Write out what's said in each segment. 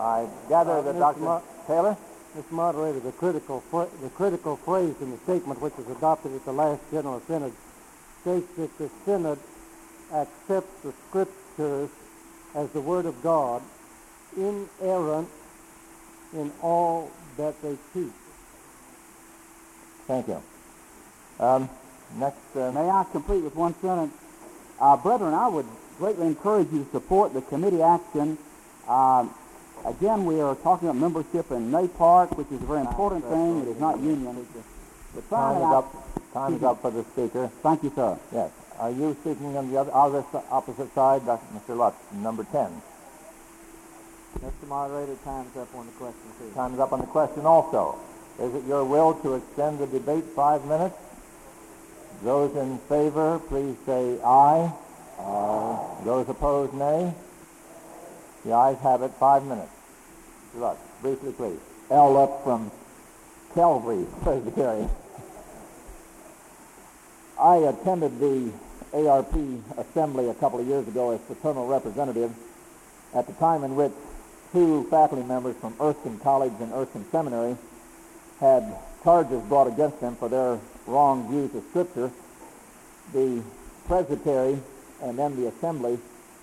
I gather that Dr. Taylor? Mr. Moderator, the critical phrase in the statement which was adopted at the last General Synod states that the Synod accepts the Scriptures as the Word of God, inerrant in all that they teach. Thank you. Next. May I complete with one sentence? Brethren, I would greatly encourage you to support the committee action. Again, we are talking about membership in NAPARC, which is a very important thing. It is not union. But Time is up for the speaker. Thank you, sir. Yes. Are you speaking on the opposite side, Mr. Lutz, number 10? Mr. Moderator, time's up on the question, too. Time is up on the question also. Is it your will to extend the debate 5 minutes? Those in favor, please say aye. Those opposed, nay. The ayes have it. 5 minutes. Mr. Lutz, briefly, please. Al Lutz from Calvary Presbyterian. I attended the ARP assembly a couple of years ago as fraternal representative at the time in which 2 faculty members from Erskine College and Erskine Seminary had charges brought against them for their wrong views of Scripture. The presbytery and then the assembly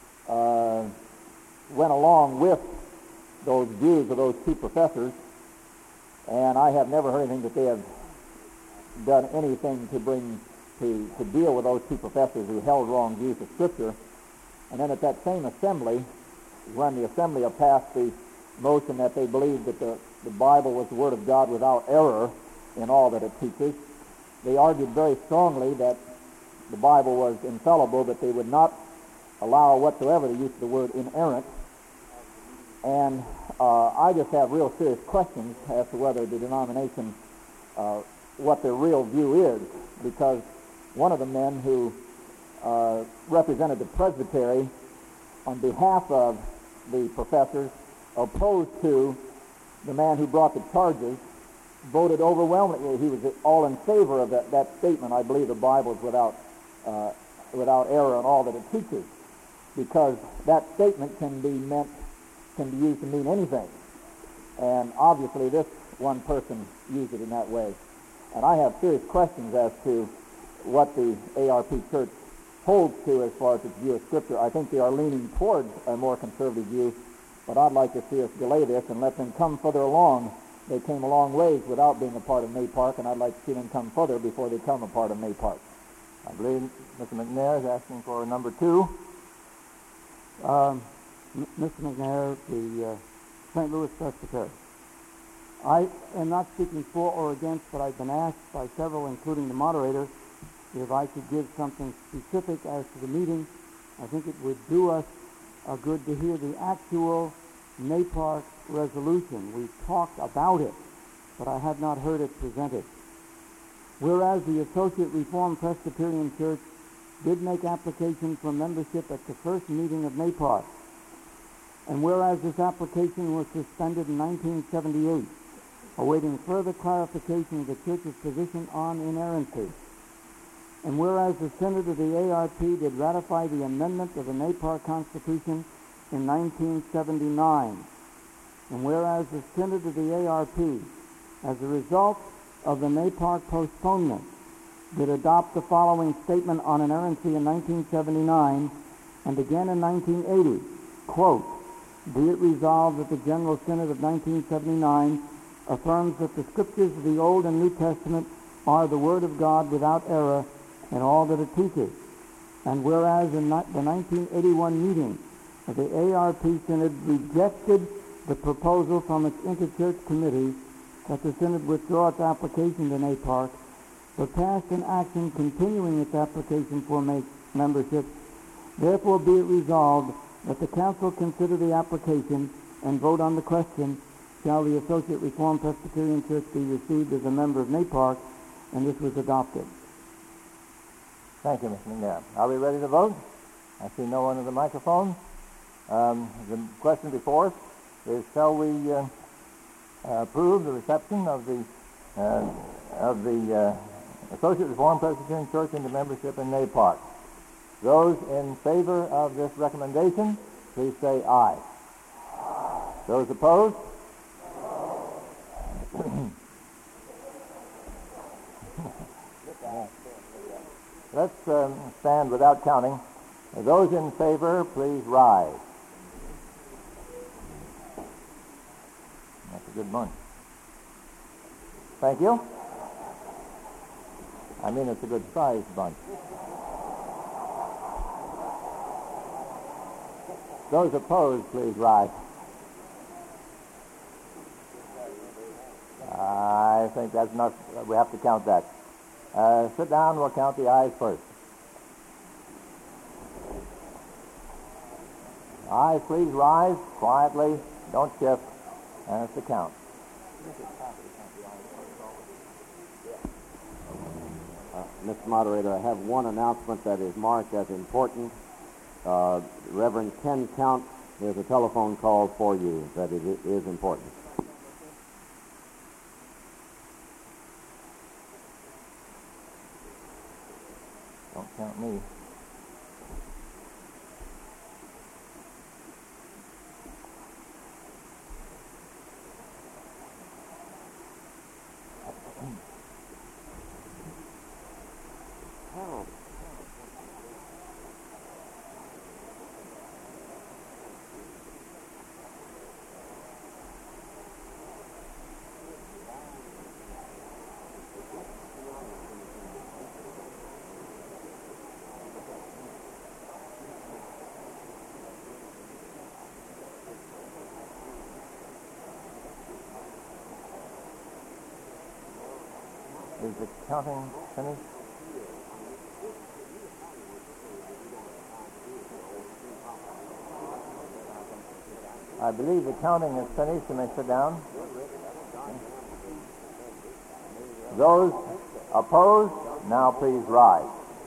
went along with those views of those 2 professors, and I have never heard anything that they have done anything to deal with those 2 professors who held wrong views of Scripture. And then at that same assembly, when the assembly had passed the motion that they believed that the Bible was the Word of God without error in all that it teaches, they argued very strongly that the Bible was infallible, that they would not allow whatsoever the use of the word inerrant. And I just have real serious questions as to whether the denomination, what their real view is, because one of the men who represented the presbytery on behalf of the professors opposed to the man who brought the charges voted overwhelmingly. He was all in favor of that statement. I believe the Bible is without error in all that it teaches, because that statement can be used to mean anything. And obviously this one person used it in that way. And I have serious questions as to what the ARP Church holds to as far as its view of Scripture. I think they are leaning towards a more conservative view, but I'd like to see us delay this and let them come further along. They came a long ways without being a part of NAPARC, and I'd like to see them come further before they become a part of NAPARC. I believe Mr. McNair is asking for number 2. Mr. McNair, the St. Louis Presbytery. I am not speaking for or against, but I've been asked by several, including the moderator, if I could give something specific as to the meeting. I think it would do us good to hear the actual NAPARC resolution. We talked about it, but I have not heard it presented. Whereas the Associate Reformed Presbyterian Church did make application for membership at the first meeting of NAPARC, and whereas this application was suspended in 1978, awaiting further clarification of the Church's position on inerrancy, and whereas the Synod of the ARP did ratify the amendment of the NAPARC Constitution in 1979, and whereas the Synod of the ARP, as a result of the NAPARC postponement, did adopt the following statement on inerrancy in 1979 and again in 1980, quote, "Be it resolved that the General Synod of 1979 affirms that the Scriptures of the Old and New Testament are the Word of God without error in all that it teaches." And whereas in the 1981 meeting of the ARP Synod rejected the proposal from its interchurch committee that the Synod withdraw its application to NAPARC, but passed an action continuing its application for membership, therefore be it resolved that the Council consider the application and vote on the question, shall the Associate Reformed Presbyterian Church be received as a member of NAPARC, and this was adopted. Thank you, Mr. McNair. Are we ready to vote? I see no one at the microphone. The question before us is, shall we approve the reception of the Associate Reformed Presbyterian Church into membership in NAPARC? Those in favor of this recommendation, please say aye. Those opposed? Let's stand without counting. Those in favor, please rise. That's a good bunch. Thank you. I mean, it's a good sized bunch. Those opposed, please rise. I think that's enough. We have to count that. Sit down. We'll count the ayes first. Ayes, please rise quietly. Don't shift. And it's the count. Mr. Moderator, I have one announcement that is marked as important. Reverend Ken Count, there's a telephone call for you that it is important. Don't count me. Is the counting finished? I believe the counting is finished. You may sit down. Those opposed, now please rise.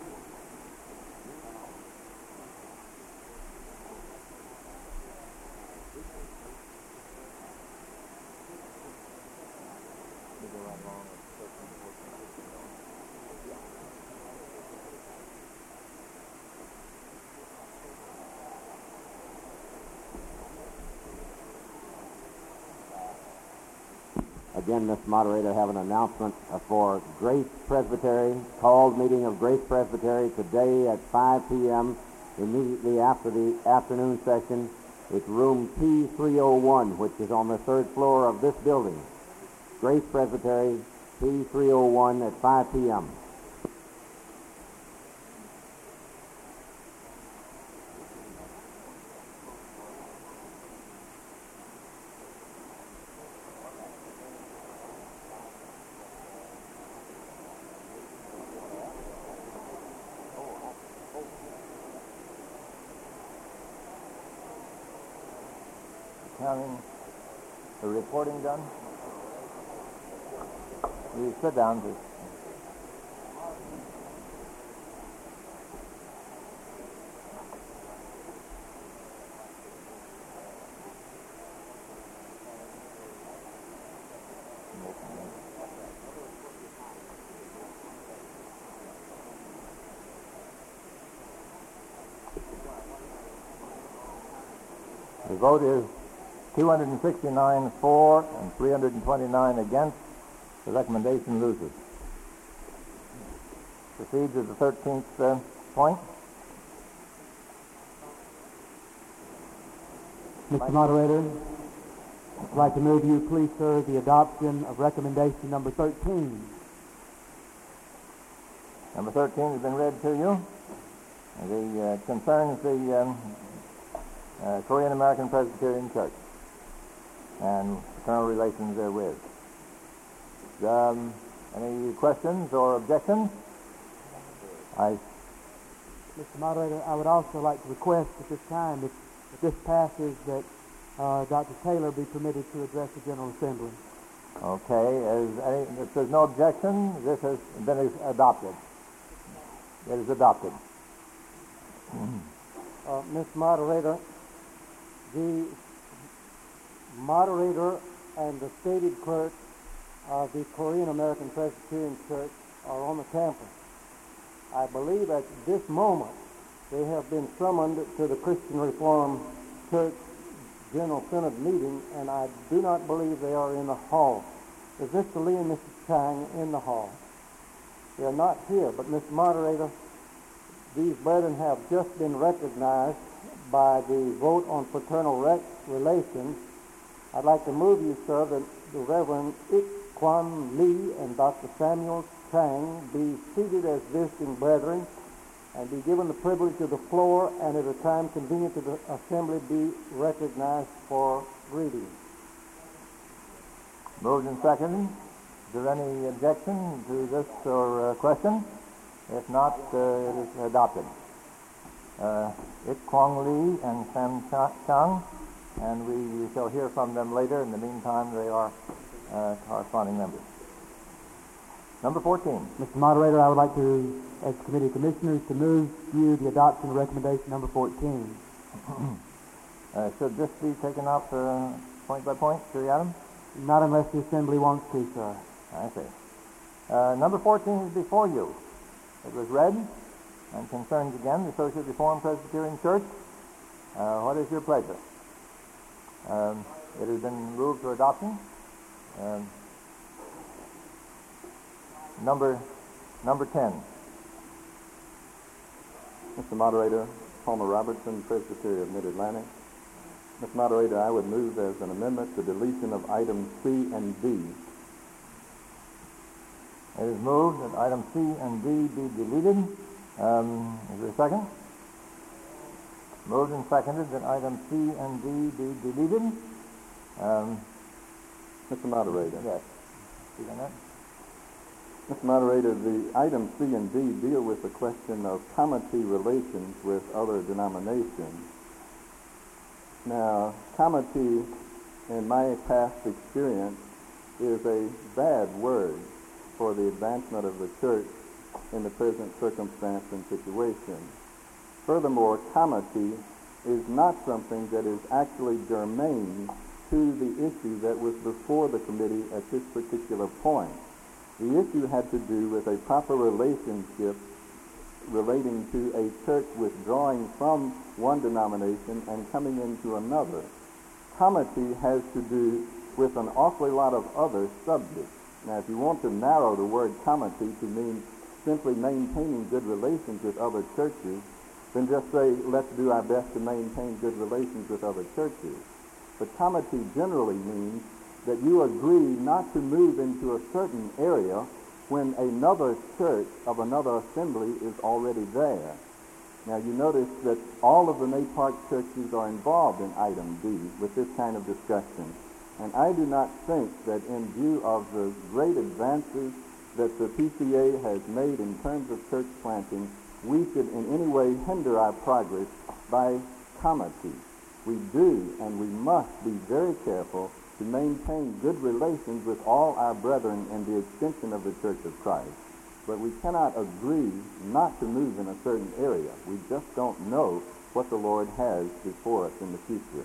Again, Mr. Moderator, I have an announcement for Grace Presbytery, called meeting of Grace Presbytery today at 5 p.m. immediately after the afternoon session. It's room P301, which is on the third floor of this building. Grace Presbytery, P301 at 5 p.m. Counting, the reporting done? You sit down, please. The vote is 269 for and 329 against. The recommendation loses. Proceeds to the 13th point. Mr. Moderator, I'd like to move you, please, sir, the adoption of recommendation number 13. Number 13 has been read to you. It concerns the Korean American Presbyterian Church and fraternal relations therewith. Any questions or objections? Mr. Moderator, I would also like to request at this time, if this passes, that Dr. Taylor be permitted to address the General Assembly. Okay. If there's no objection, this has been adopted. It is adopted. Mr. Moderator, the moderator and the stated clerk of the Korean American Presbyterian Church are on the campus. I believe at this moment they have been summoned to the Christian Reformed Church General Synod meeting, and I do not believe they are in the hall. Is Mr. Lee and Mrs. Chang in the hall? They are not here, but Mr. Moderator, these brethren have just been recognized by the vote on fraternal relations. I'd like to move you, sir, that the Reverend Ik Kwan Lee and Dr. Samuel Chang be seated as visiting brethren and be given the privilege of the floor, and at a time convenient to the assembly be recognized for reading. Moved and seconded. Is there any objection to this or question? If not, it is adopted. Ik Kwong Lee and Sam Chung, and we shall hear from them later. In the meantime, they are corresponding members. Number 14. Mr. Moderator, I would like to, as committee of commissioners, to move you the adoption of recommendation number 14. Should this be taken up point by point, Sir Adam? Not unless the assembly wants to, sir. I see. Number 14 is before you. It was read and concerns again the Associate Reformed Presbyterian Church. What is your pleasure? It has been moved for adoption. Number 10. Mr. Moderator, Palmer Robertson, Presbytery of Mid-Atlantic. Mr. Moderator, I would move as an amendment the deletion of items C and D. It is moved that items C and D be deleted. Is there a second? Moved and seconded that items C and D be deleted. Mr. Moderator. Yes. Speak on that. Mr. Moderator, the items C and D deal with the question of comity relations with other denominations. Now, comity, in my past experience, is a bad word for the advancement of the church in the present circumstance and situation. Furthermore, comity is not something that is actually germane to the issue that was before the committee at this particular point. The issue had to do with a proper relationship relating to a church withdrawing from one denomination and coming into another. Comity has to do with an awfully lot of other subjects. Now, if you want to narrow the word comity to mean simply maintaining good relations with other churches, then just say, let's do our best to maintain good relations with other churches. But comity generally means that you agree not to move into a certain area when another church of another assembly is already there. Now, you notice that all of the NAPARC churches are involved in item D with this kind of discussion. And I do not think that in view of the great advances that the PCA has made in terms of church planting, we should in any way hinder our progress by comity. We do and we must be very careful to maintain good relations with all our brethren in the extension of the Church of Christ. But we cannot agree not to move in a certain area. We just don't know what the Lord has before us in the future.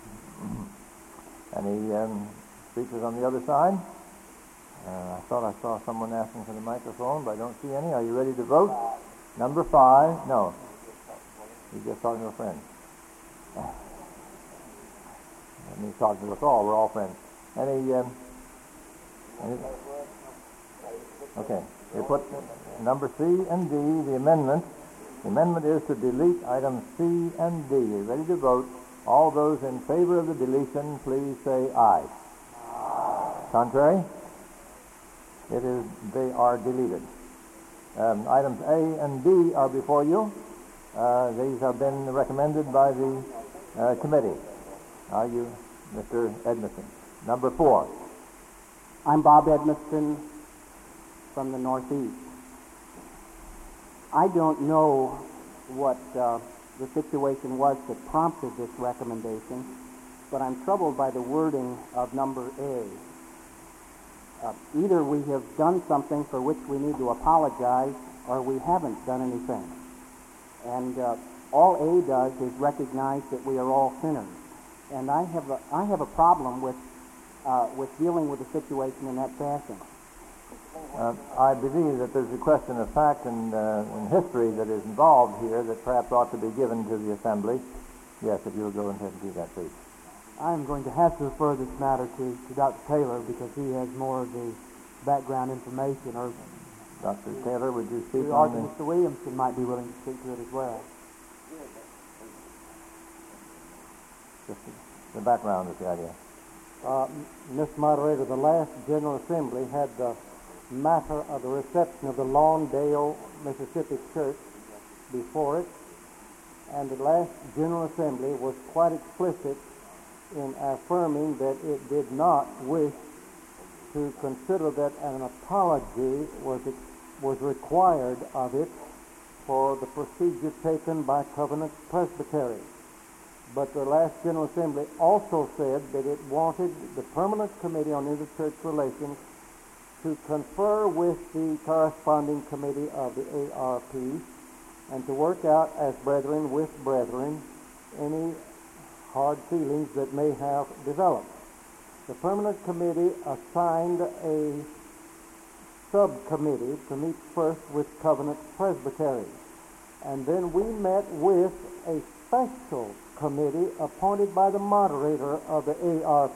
Any speakers on the other side? I thought I saw someone asking for the microphone, but I don't see any. Are you ready to vote? Number 5. No. He's just talking to a friend. And he's talking to us all. We're all friends. Any okay. We put number C and D, the amendment. The amendment is to delete items C and D. Are you ready to vote? All those in favor of the deletion, please say aye. Aye. Contrary? They are deleted. Items A and B are before you. These have been recommended by the committee. Are you, Mr. Edmiston? Number 4. I'm Bob Edmiston from the Northeast. I don't know what the situation was that prompted this recommendation, but I'm troubled by the wording of number A. Either we have done something for which we need to apologize, or we haven't done anything. And all A does is recognize that we are all sinners. And I have a problem with dealing with the situation in that fashion. I believe that there's a question of fact and history that is involved here that perhaps ought to be given to the assembly. Yes, if you will go ahead and do that, please. I'm going to have to refer this matter to Dr. Taylor because he has more of the background information. Or Dr. Taylor, would you speak or on this? Mr. Williamson might be willing to speak to it as well. Just the background is the idea. Mr. Moderator, the last General Assembly had the matter of the reception of the Lawndale, Mississippi Church before it, and the last General Assembly was quite explicit in affirming that it did not wish to consider that an apology was required of it for the procedure taken by Covenant Presbytery. But the last General Assembly also said that it wanted the Permanent Committee on Interchurch Relations to confer with the corresponding committee of the ARP and to work out as brethren with brethren any hard feelings that may have developed. The Permanent Committee assigned a subcommittee to meet first with Covenant Presbytery, and then we met with a special committee appointed by the moderator of the ARP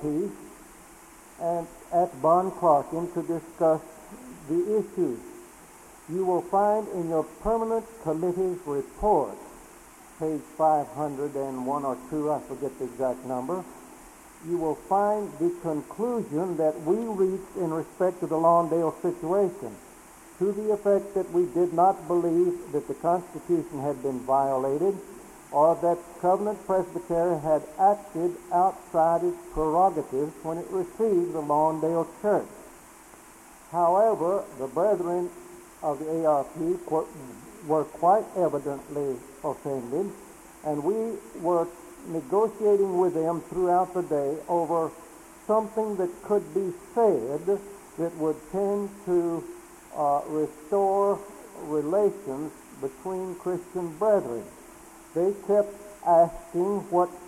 and at Bon Clarkin to discuss the issues. You will find in your Permanent Committee's report, page 501 or 2, I forget the exact number, you will find the conclusion that we reached in respect to the Lawndale situation, to the effect that we did not believe that the Constitution had been violated or that Covenant Presbytery had acted outside its prerogatives when it received the Lawndale Church. However, the brethren of the ARP were quite evidently offended, and we were negotiating with them throughout the day over something that could be said that would tend to restore relations between Christian brethren. They kept asking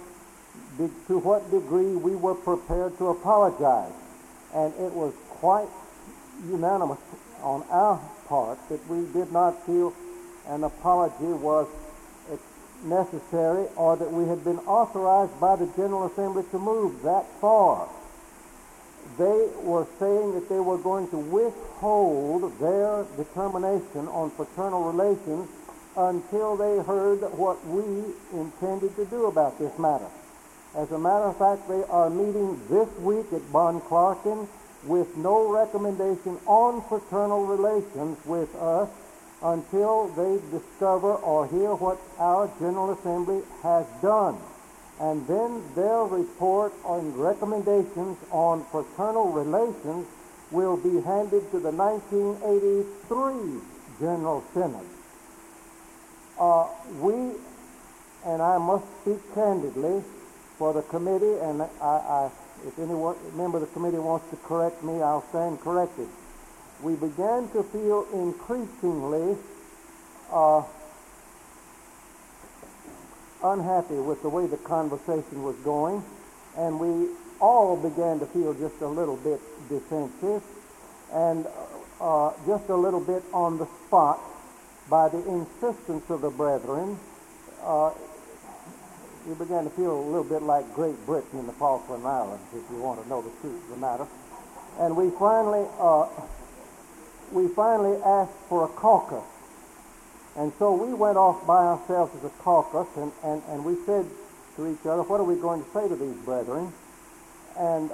to what degree we were prepared to apologize, and it was quite unanimous on our part that we did not feel an apology was necessary or that we had been authorized by the General Assembly to move that far. They were saying that they were going to withhold their determination on fraternal relations until they heard what we intended to do about this matter. As a matter of fact, they are meeting this week at Bon Clarkin with no recommendation on fraternal relations with us until they discover or hear what our General Assembly has done. And then their report on recommendations on fraternal relations will be handed to the 1983 General Synod. And I must speak candidly for the committee, and if any member of the committee wants to correct me, I'll stand corrected. We began to feel increasingly unhappy with the way the conversation was going, and we all began to feel just a little bit defensive and just a little bit on the spot by the insistence of the brethren. We began to feel a little bit like Great Britain in the Falkland Islands, if you want to know the truth of the matter. And we finally asked for a caucus. And so we went off by ourselves as a caucus, and we said to each other, what are we going to say to these brethren? And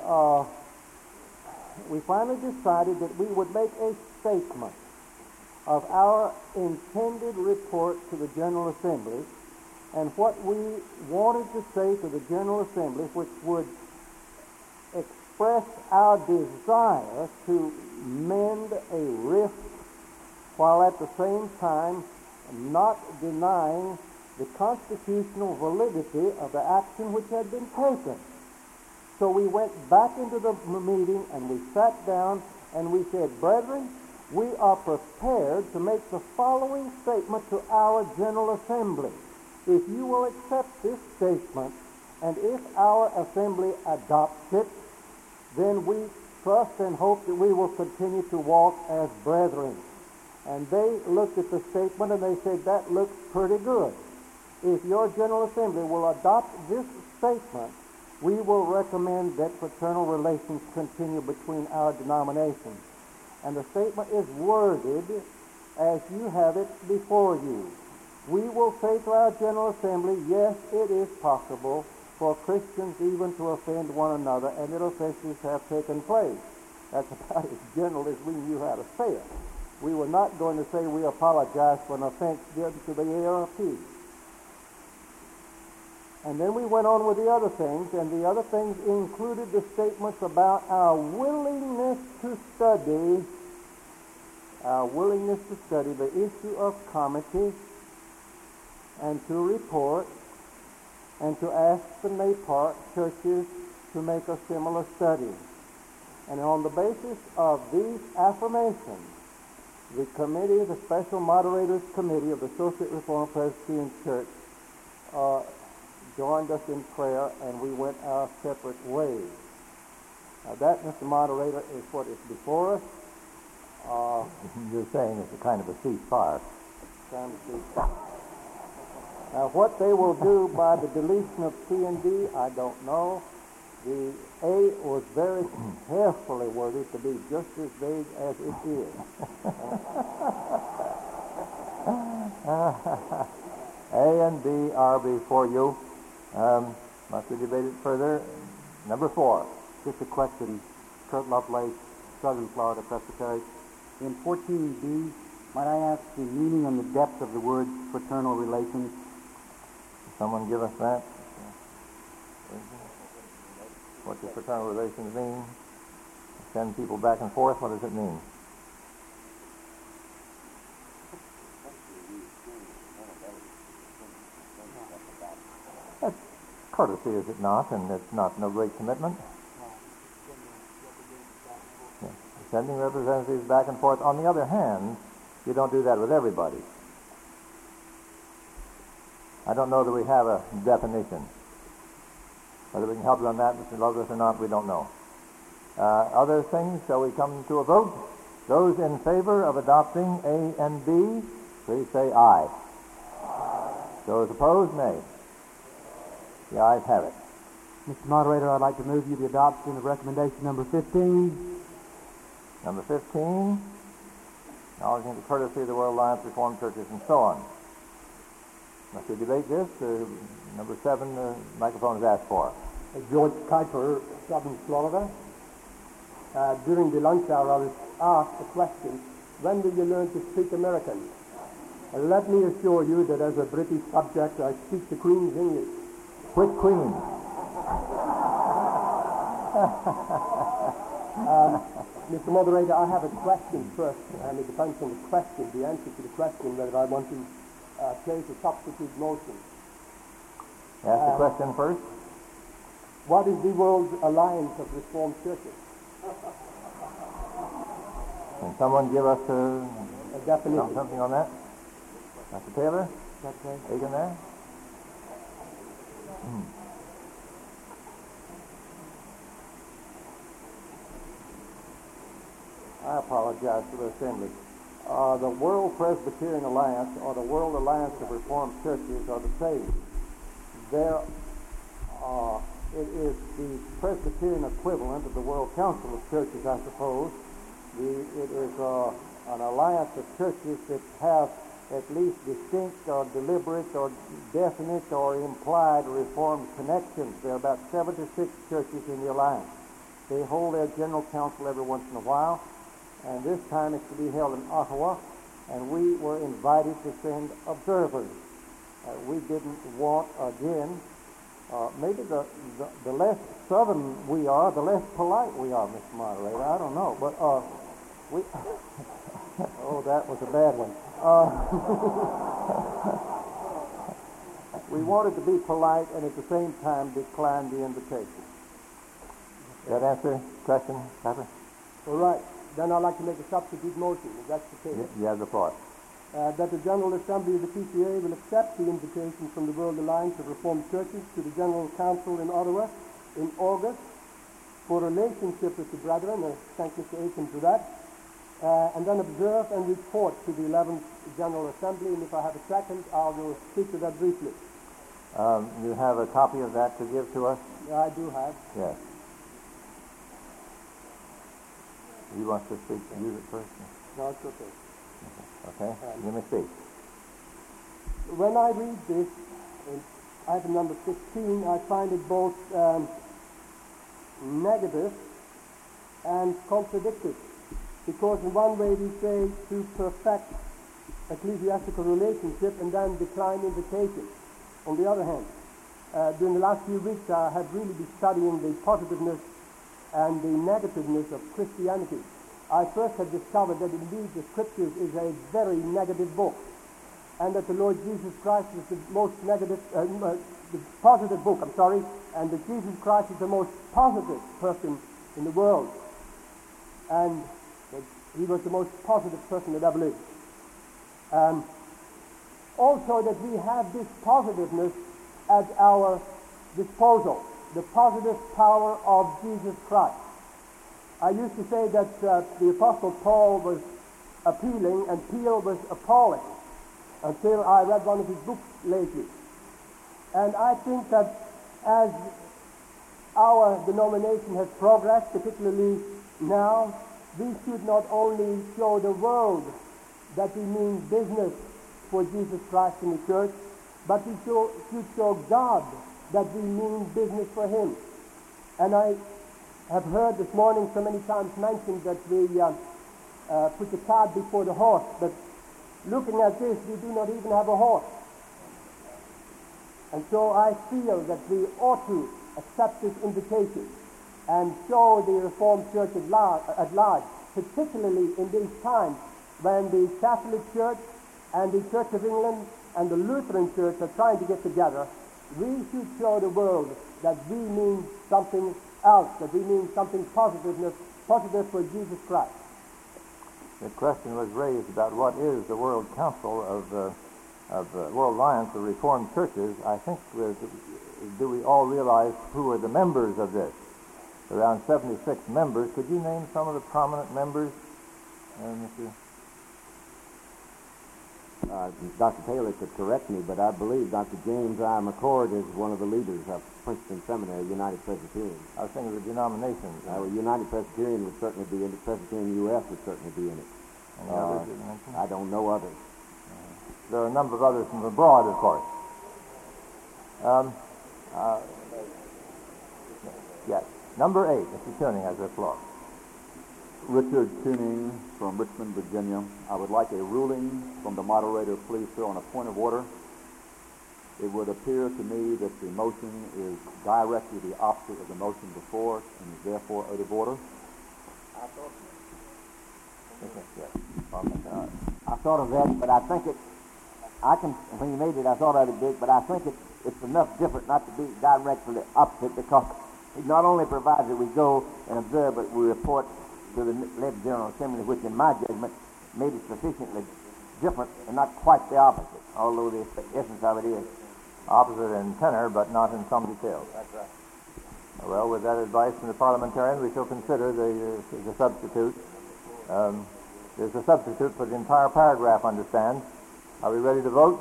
we finally decided that we would make a statement of our intended report to the General Assembly and what we wanted to say to the General Assembly, which would express our desire to mend a rift while at the same time not denying the constitutional validity of the action which had been taken. So we went back into the meeting and we sat down and we said, brethren, we are prepared to make the following statement to our General Assembly. If you will accept this statement, and if our assembly adopts it, then we trust and hope that we will continue to walk as brethren. And they looked at the statement and they said, that looks pretty good. If your General Assembly will adopt this statement we will recommend that fraternal relations continue between our denominations. And the statement is worded as you have it before you. We will say to our General Assembly, yes, it is possible for Christians even to offend one another, and that offenses have taken place. That's about as general as we knew how to say it. We were not going to say we apologize for an offense done to the ARP. And then we went on with the other things, and the other things included the statements about our willingness to study the issue of comity, and to report, and to ask the NAPART churches to make a similar study. And on the basis of these affirmations, the committee, the Special Moderators Committee of the Associate Reformed Presbyterian Church, joined us in prayer, and we went our separate ways. Now that, Mr. Moderator, is what is before us. You're saying it's a kind of a ceasefire. Now, what they will do by the deletion of C and D, I don't know. The A was very carefully worded to be just as vague as it is. A and B are before you. Must we debate it further? Number 4. Just a question. Kurt Lovelace, Southern Florida Presbytery. In 14B, might I ask the meaning and the depth of the word fraternal relations? Someone give us that? What does fraternal relations mean? Send people back and forth? What does it mean? That's courtesy, is it not? And it's not no great commitment. Yeah. Sending representatives back and forth. On the other hand, you don't do that with everybody. I don't know that we have a definition. Whether we can help you on that, Mr. Lovelace, or not, we don't know. Other things, shall we come to a vote? Those in favor of adopting A and B, please say aye. Those opposed, nay. The ayes have it. Mr. Moderator, I'd like to move you the adoption of recommendation number 15. Number 15, acknowledging the courtesy of the World Alliance of Reformed Churches, and so on. Must we debate this? Number 7, the microphone is asked for. George Kuiper, Southern Florida. During the lunch hour, I was asked a question, when will you learn to speak American? Let me assure you that as a British subject, I speak the Queen's English. Which Queen? Mr. Moderator, I have a question first, and it depends on the question, the answer to the question, whether I want to place a substitute motion. Ask the question first. What is the World Alliance of Reformed Churches? Can someone give us A definition. something on that? Dr. Taylor? Okay. Aiken there? I apologize to the Assembly. The World Presbyterian Alliance or the World Alliance of Reformed Churches are the same. It is the Presbyterian equivalent of the World Council of Churches, I suppose. It is an alliance of churches that have at least distinct or deliberate or definite or implied Reformed connections. There are about 76 churches in the alliance. They hold their general council every once in a while, and this time it's to be held in Ottawa, and we were invited to send observers. We didn't want, again, maybe the less southern we are, the less polite we are, Mr. Moderator. I don't know, but we... oh, that was a bad one. We wanted to be polite and at the same time decline the invitation. Does that answer the question, Pepper? All right. Then I'd like to make a substitute motion, if that's the case. You have the floor. That the General Assembly of the PCA will accept the invitation from the World Alliance of Reformed Churches to the General Council in Ottawa in August for relationship with the brethren. Thank Mr. Aiken for that. And then observe and report to the 11th General Assembly. And if I have a second, I will speak to that briefly. You have a copy of that to give to us? Yeah, I do have. Yes. You want to speak? Use it first? No, it's okay. Okay. Let me speak. When I read this, in item number 16, I find it both negative and contradictory. Because in one way we say to perfect ecclesiastical relationship and then decline invitation. On the other hand, during the last few weeks I have really been studying the positiveness and the negativeness of Christianity. I first have discovered that indeed the Scriptures is a very negative book, and that the Lord Jesus Christ is the most negative, the positive book, and that Jesus Christ is the most positive person in the world, and that he was the most positive person that ever lived. Also that we have this positiveness at our disposal, the positive power of Jesus Christ. I used to say that the Apostle Paul was appealing and Peel was appalling until I read one of his books lately. And I think that as our denomination has progressed, particularly now, we should not only show the world that we mean business for Jesus Christ in the church, but we should show God that we mean business for him. And I have heard this morning so many times mentioned that we put the cart before the horse, but looking at this, we do not even have a horse. And so I feel that we ought to accept this invitation and show the Reformed Church at large, particularly in these times when the Catholic Church and the Church of England and the Lutheran Church are trying to get together. We should show the world that we mean something else, that we mean something positive for Jesus Christ. The question was raised about what is the World Council of World Alliance of Reformed Churches. I think, do we all realize who are the members of this? Around 76 members. Could you name some of the prominent members, Mr. Dr. Taylor could correct me, but I believe Dr. James I. McCord is one of the leaders of Princeton Seminary, United Presbyterian. I was thinking of the denominations. United Presbyterian would certainly be in it. Presbyterian U.S. would certainly be in it. Any others you mentioned? I don't know others. There are a number of others from abroad, of course. Yes. Number 8, Mr. Tuning has the floor. Richard Tuning from Richmond, Virginia. I would like a ruling from the moderator, please, sir, on a point of order. It would appear to me that the motion is directly the opposite of the motion before us and is therefore out of order. I thought of that, but I think when you made it, I thought of it big, but I think it's enough different not to be directly opposite, because it not only provides that we go and observe, but we report to the led General Assembly, which in my judgment made it sufficiently different and not quite the opposite, although the essence of it is. Opposite in tenor, but not in some details. That's right. Well, with that advice from the parliamentarian, we shall consider the substitute. There's a substitute for the entire paragraph, understand. Are we ready to vote?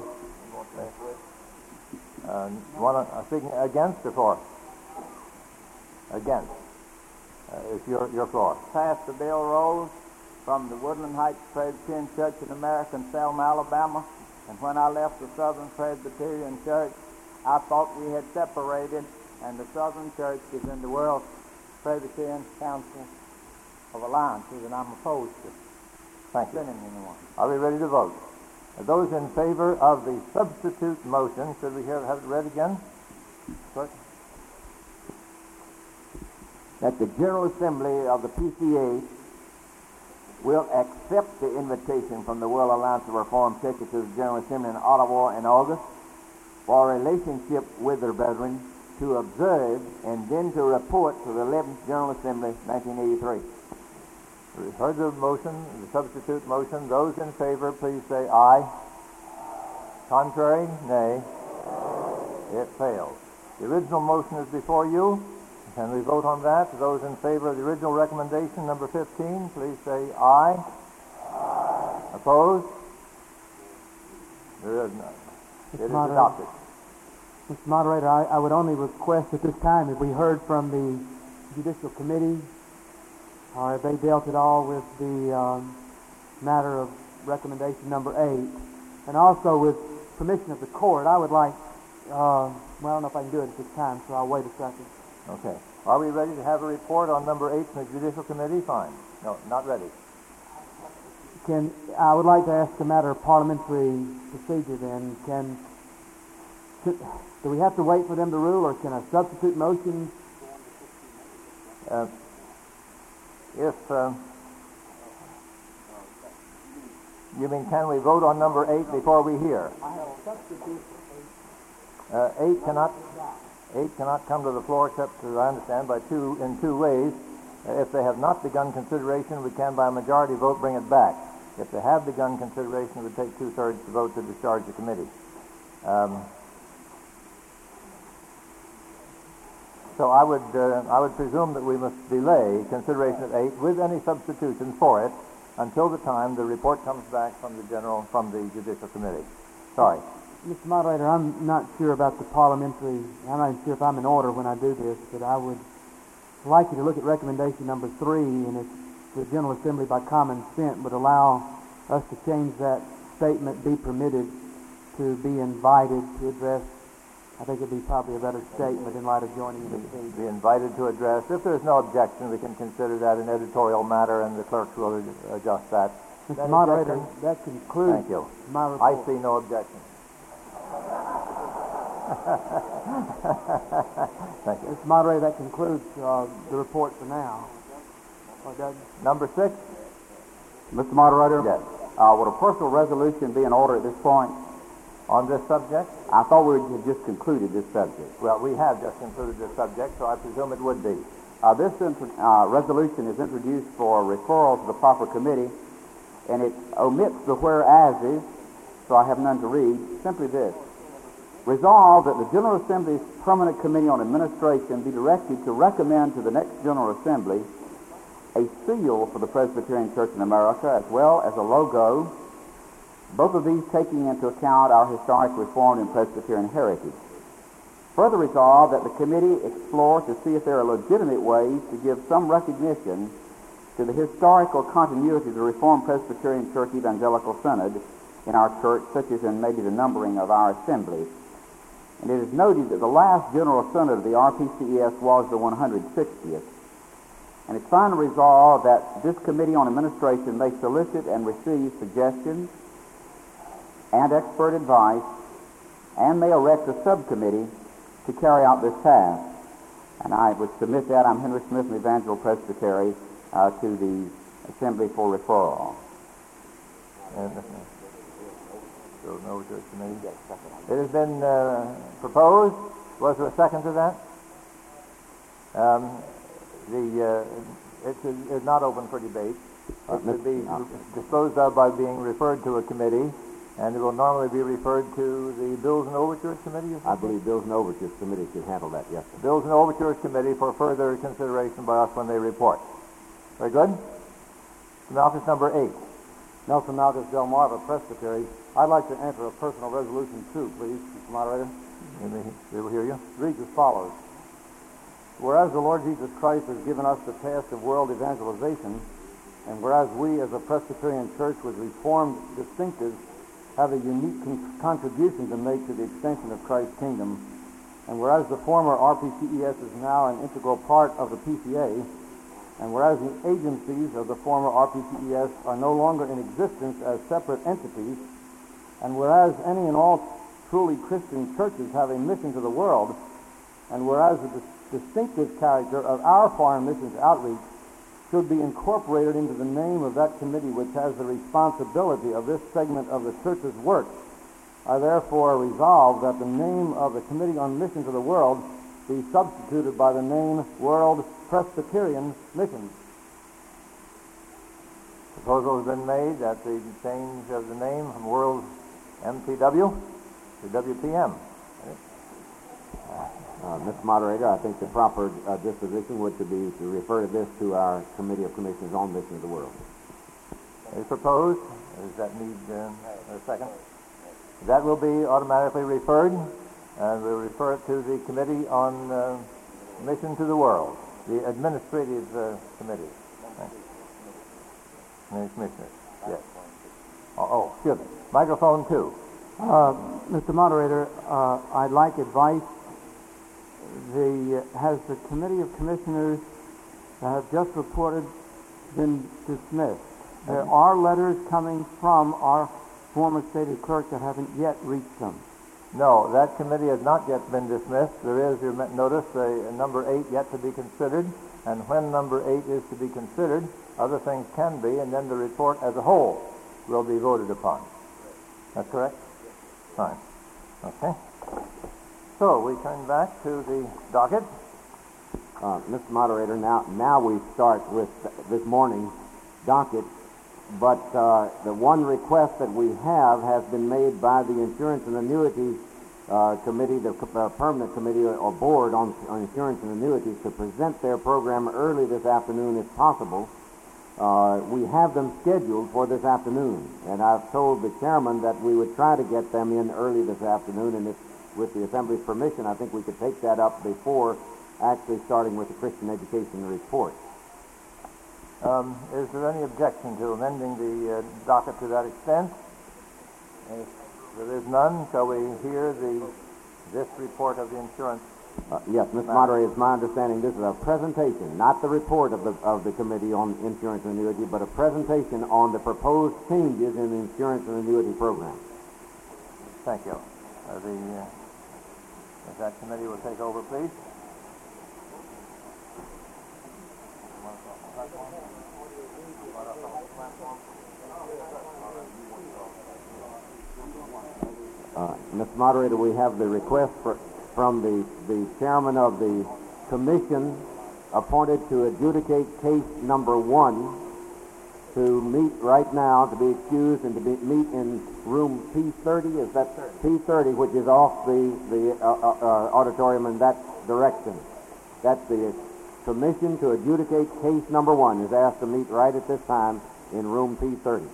One speaking against or for? Against. It's your floor. Pastor Bill Rose from the Woodland Heights Presbyterian Church in America in Selma, Alabama. And when I left the Southern Presbyterian Church, I thought we had separated, and the Southern Church is in the World Presbyterian Council of Alliances, and I'm opposed to sending anyone. Are we ready to vote? Those in favor of the substitute motion, should we have it read again? Clerk? That the General Assembly of the PCA will accept the invitation from the World Alliance of Reformed Churches to the General Assembly in Ottawa in August for a relationship with their brethren, to observe and then to report to the 11th General Assembly, 1983. We've heard the motion, the substitute motion. Those in favor, please say aye. Contrary, nay. It fails. The original motion is before you. Can we vote on that? Those in favor of the original recommendation, number 15, please say aye. Aye. Opposed? There is none. It is adopted. Mr. Moderator, I would only request at this time if we heard from the Judicial Committee, or if they dealt at all with the matter of recommendation number 8, and also with permission of the court, I would like, well, I don't know if I can do it at this time, so I'll wait a second. Okay. Are we ready to have a report on number 8 from the Judicial Committee? Fine. No, not ready. I would like to ask a matter of parliamentary procedure then. Do we have to wait for them to rule, or can a substitute motion? You mean, can we vote on number 8 before we hear? 8 cannot come to the floor except, as I understand, in two ways. If they have not begun consideration, we can, by a majority vote, bring it back. If they have begun consideration, it would take 2/3 to vote to discharge the committee. So I would presume that we must delay consideration of 8 with any substitution for it until the time the report comes back from the Judicial Committee. Sorry. Mr. Moderator, I'm not sure about the parliamentary. I'm not sure if I'm in order when I do this, but I would like you to look at recommendation number 3, and if the General Assembly by common consent would allow us to change that statement, be permitted to be invited to address. I think it'd be probably a better statement in light of joining the meeting. Be invited to address. If there's no objection, we can consider that an editorial matter, and the clerks will adjust that. Mr. Moderator, that concludes Thank you. my report. I see no objection. Thank you. Mr. Moderator, that concludes the report for now. Number 6? Mr. Moderator? Yes. Would a personal resolution be in order at this point? On this subject? I thought we had just concluded this subject. Well, we have just concluded this subject, so I presume it would be. This resolution is introduced for referral to the proper committee, and it omits the whereases, so I have none to read. Simply this. Resolved that the General Assembly's Permanent Committee on Administration be directed to recommend to the next General Assembly a seal for the Presbyterian Church in America, as well as a logo, both of these taking into account our historic Reformed and Presbyterian heritage. Further resolved that the committee explore to see if there are legitimate ways to give some recognition to the historical continuity of the Reformed Presbyterian Church Evangelical Synod in our church, such as in maybe the numbering of our assemblies. And it is noted that the last General Synod of the RPCES was the 160th. And it's finally resolved that this Committee on Administration may solicit and receive suggestions and expert advice, and may erect a subcommittee to carry out this task. And I would submit that. I'm Henry Smith from Evangel Presbytery to the Assembly for referral. It has been proposed. Was there a second to that? It is not open for debate. It should be disposed of by being referred to a committee, and it will normally be referred to the Bills and Overtures Committee. I believe Bills and Overtures Committee should handle that, yes, sir. Bills and Overtures Committee for further consideration by us when they report. Very good. Malchus number 8. Nelson Malchus Delmarva, Presbytery. I'd like to enter a personal resolution too, please, Mr. Moderator. We will hear you. It reads as follows. Whereas the Lord Jesus Christ has given us the task of world evangelization, and whereas we as a Presbyterian church with Reformed distinctives have a unique contribution to make to the extension of Christ's kingdom, and whereas the former RPCES is now an integral part of the PCA, and whereas the agencies of the former RPCES are no longer in existence as separate entities, and whereas any and all truly Christian churches have a mission to the world, and whereas the distinctive character of our foreign missions outreach should be incorporated into the name of that committee which has the responsibility of this segment of the church's work, I therefore resolve that the name of the Committee on Mission to the World be substituted by the name World Presbyterian Missions. Proposal has been made that the change of the name from World MTW to WPM. Mr. Moderator, I think the proper disposition would be to refer this to our Committee of Commissioners on Mission of the World. Is proposed. Does that need a second? That will be automatically referred and we'll refer it to the Committee on Mission to the World, the Administrative Committee. Thank you. Commissioner, yes. Oh, excuse me. Microphone 2. Mr. Moderator, I'd like advice. Has the Committee of Commissioners that have just reported been dismissed? There are letters coming from our former stated clerk that haven't yet reached them. No, that committee has not yet been dismissed. There is, you notice, number 8 yet to be considered, and when number 8 is to be considered, other things can be, and then the report as a whole will be voted upon. That's correct? Fine. Okay. So we turn back to the docket. Mr. Moderator, now we start with this morning's docket, but the one request that we have has been made by the Insurance and Annuities Committee, the permanent committee or board on insurance and annuities, to present their program early this afternoon if possible. We have them scheduled for this afternoon, and I've told the chairman that we would try to get them in early this afternoon, and if with the Assembly's permission, I think we could take that up before actually starting with the Christian education report. Is there any objection to amending the docket to that extent? If there is none, shall we hear this report of the insurance? Yes, Mr. Moderator, it's my understanding this is a presentation, not the report of the Committee on Insurance and Annuity, but a presentation on the proposed changes in the insurance and annuity program. Thank you. If that committee will take over, please. Mr. Moderator, we have the request from the chairman of the commission appointed to adjudicate case number 1 to meet right now, to be excused, and to meet in room P30. Is that P30, which is off the auditorium in that direction? That's the commission to adjudicate case number 1 is asked to meet right at this time in room P30.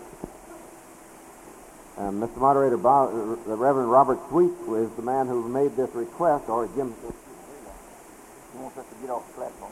Mr. Moderator, the Reverend Robert Sweet is the man who made this request, or Jim. He wants us to get off the platform.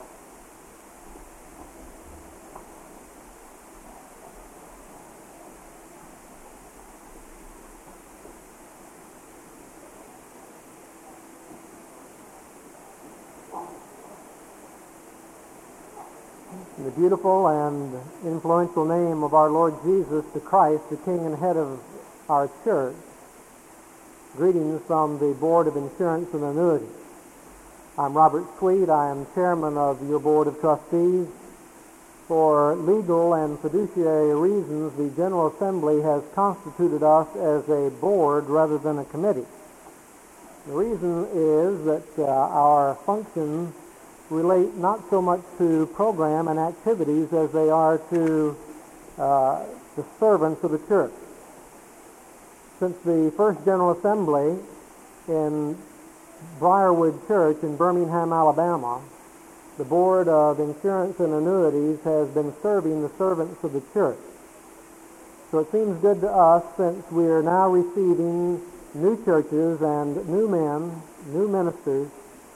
In the beautiful and influential name of our Lord Jesus the Christ, the King and Head of our church, greetings from the Board of Insurance and Annuities. I'm Robert Sweet. I am chairman of your Board of Trustees. For legal and fiduciary reasons, the General Assembly has constituted us as a board rather than a committee. The reason is that our functions relate not so much to program and activities as they are to the servants of the church. Since the first General Assembly in Briarwood Church in Birmingham, Alabama, the Board of Insurance and Annuities has been serving the servants of the church. So it seems good to us, since we are now receiving new churches and new men, new ministers,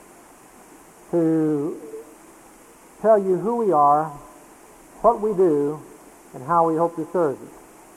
to tell you who we are, what we do, and how we hope to serve you.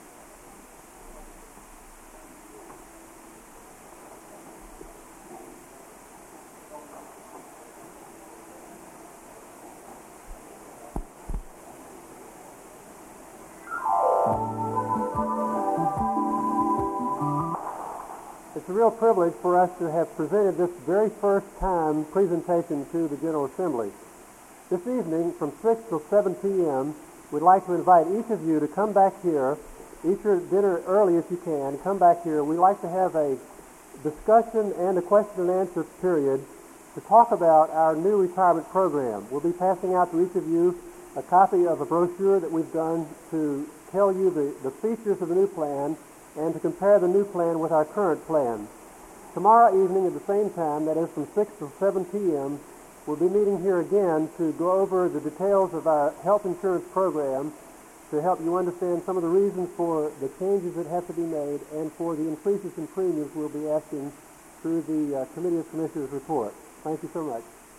It's a real privilege for us to have presented this very first time presentation to the General Assembly. This evening from 6 till 7 p.m., we'd like to invite each of you to come back here, eat your dinner early if you can, come back here. We'd like to have a discussion and a question and answer period to talk about our new retirement program. We'll be passing out to each of you a copy of a brochure that we've done to tell you the features of the new plan and to compare the new plan with our current plan. Tomorrow evening at the same time, that is from 6 to 7 p.m., we'll be meeting here again to go over the details of our health insurance program to help you understand some of the reasons for the changes that have to be made and for the increases in premiums we'll be asking through the Committee of Commissioners report. Thank you so much.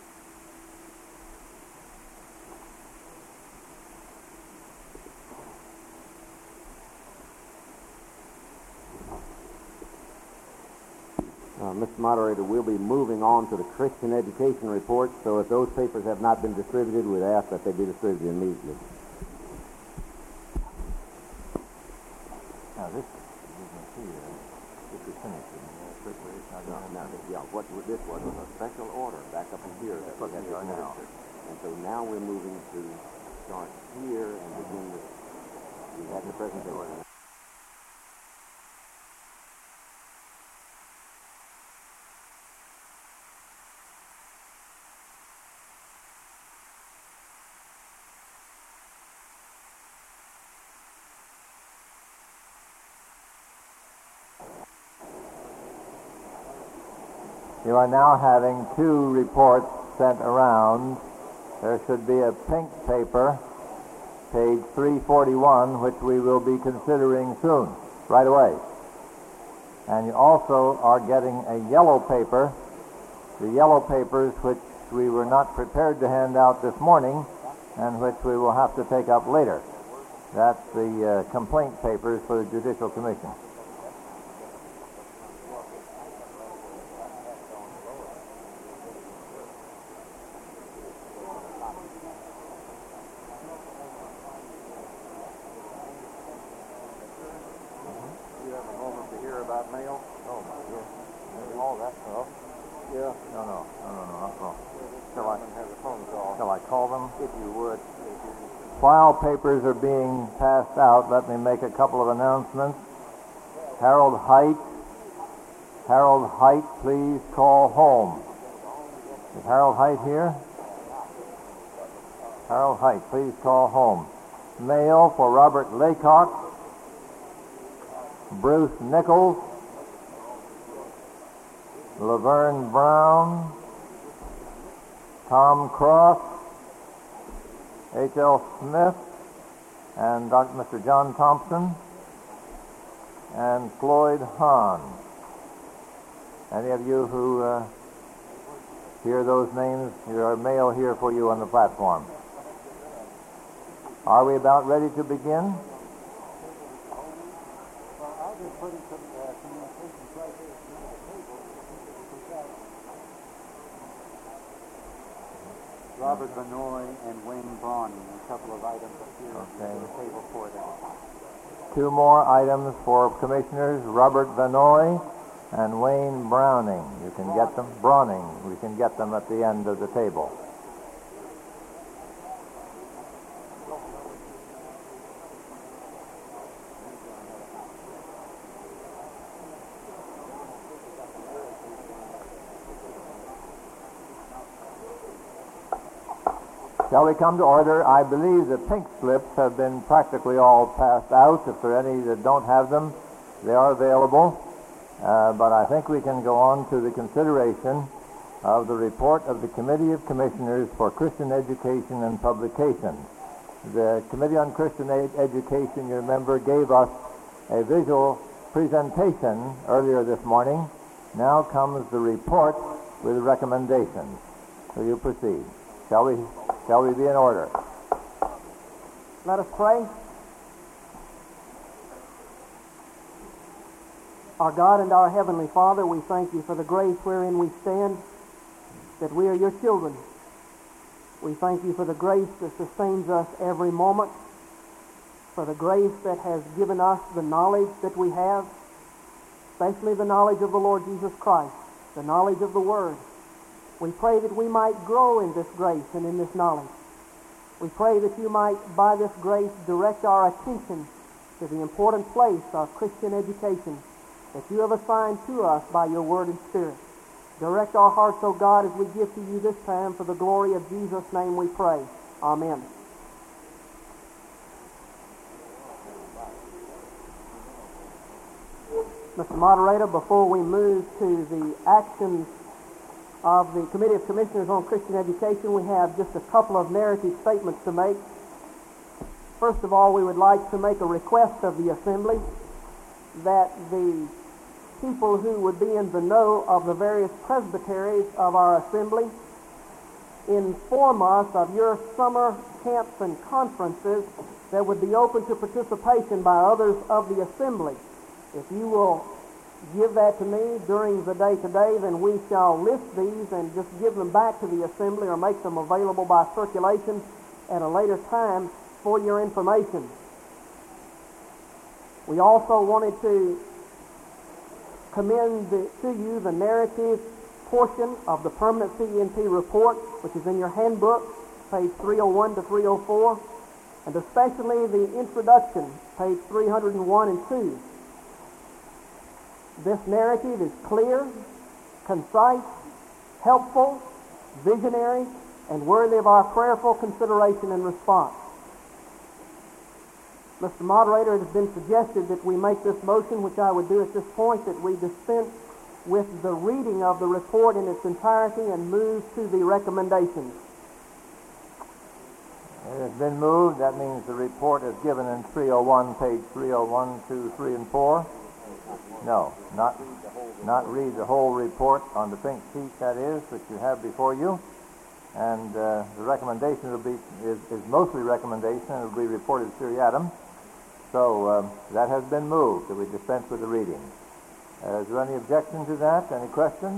Mr. Moderator, we'll be moving on to the Christian Education Report, so if those papers have not been distributed, we'd ask that they be distributed immediately. Now, this is finished. This was a special order back up in here that we had now. And so now we're moving to start here and begin the, we had the presentation. You are now having two reports sent around. There should be a pink paper, page 341, which we will be considering soon, right away. And you also are getting a yellow paper, the yellow papers which we were not prepared to hand out this morning and which we will have to take up later. That's the complaint papers for the Judicial Commission. While papers are being passed out, let me make a couple of announcements. Harold Height, please call home. Is Harold Height here? Harold Height, please call home. Mail for Robert Laycock, Bruce Nichols, Laverne Brown, Tom Cross, H.L. Smith, and Mr. John Thompson, and Floyd Hahn. Any of you who hear those names, there are mail here for you on the platform. Are we about ready to begin? I'll just put in some communications right there at the table. Robert Benoit and Wayne Browning, a couple of items up here on the table for them. Two more items for commissioners, Robert Benoit and Wayne Browning. You can get them, we can get them at the end of the table. Shall we come to order? I believe the pink slips have been practically all passed out. If there are any that don't have them, they are available. But I think we can go on to the consideration of the report of the Committee of Commissioners for Christian Education and Publication. The Committee on Christian Education, you remember, gave us a visual presentation earlier this morning. Now comes the report with recommendations. So you proceed. Shall we be in order? Let us pray. Our God and our Heavenly Father, we thank you for the grace wherein we stand, that we are your children. We thank you for the grace that sustains us every moment, for the grace that has given us the knowledge that we have, especially the knowledge of the Lord Jesus Christ, the knowledge of the Word. We pray that we might grow in this grace and in this knowledge. We pray that you might, by this grace, direct our attention to the important place of Christian education that you have assigned to us by your Word and Spirit. Direct our hearts, O God, as we give to you this time. For the glory of Jesus' name we pray. Amen. Mr. Moderator, before we move to the actions of the Committee of Commissioners on Christian Education, we have just a couple of narrative statements to make. First of all, we would like to make a request of the Assembly that the people who would be in the know of the various presbyteries of our assembly inform us of your summer camps and conferences that would be open to participation by others of the assembly. If you will give that to me during the day today, then we shall list these and just give them back to the assembly or make them available by circulation at a later time for your information. We also wanted to commend to you the narrative portion of the Permanent CENP report, which is in your handbook, page 301 to 304, and especially the introduction, page 301 and 2. This narrative is clear, concise, helpful, visionary, and worthy of our prayerful consideration and response. Mr. Moderator, it has been suggested that we make this motion, which I would do at this point, that we dispense with the reading of the report in its entirety and move to the recommendations. It has been moved. That means the report is given in 301, page 301, 2, 3, and 4. No, not read the whole report on the pink sheet, that is, that you have before you. And the recommendation is mostly recommendation, and it will be reported seriatim. So that has been moved, that we dispense with the reading. Is there any objection to that? Any questions?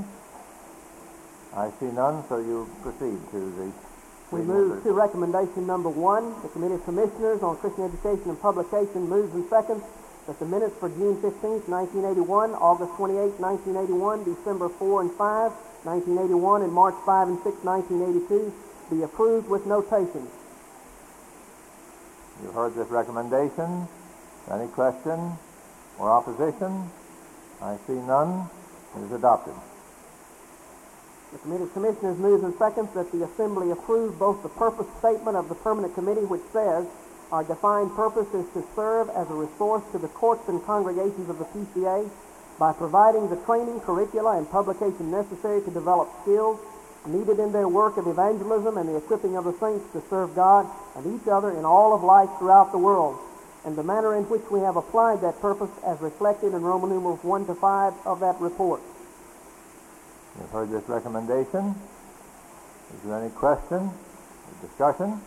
I see none, so you proceed to the... We move to recommendation number 1. The Committee of Commissioners on Christian Education and Publication moves and seconds that the minutes for June 15, 1981, August 28, 1981, December 4 and 5, 1981, and March 5 and 6, 1982 be approved with notations. You've heard this recommendation. Any question or opposition? I see none. It is adopted. The Committee of Commissioners moves and seconds that the Assembly approve both the purpose statement of the Permanent Committee, which says, our defined purpose is to serve as a resource to the courts and congregations of the PCA by providing the training, curricula, and publication necessary to develop skills needed in their work of evangelism and the equipping of the saints to serve God and each other in all of life throughout the world, and the manner in which we have applied that purpose as reflected in Roman numerals 1 to 5 of that report. You've heard this recommendation. Is there any question or discussion?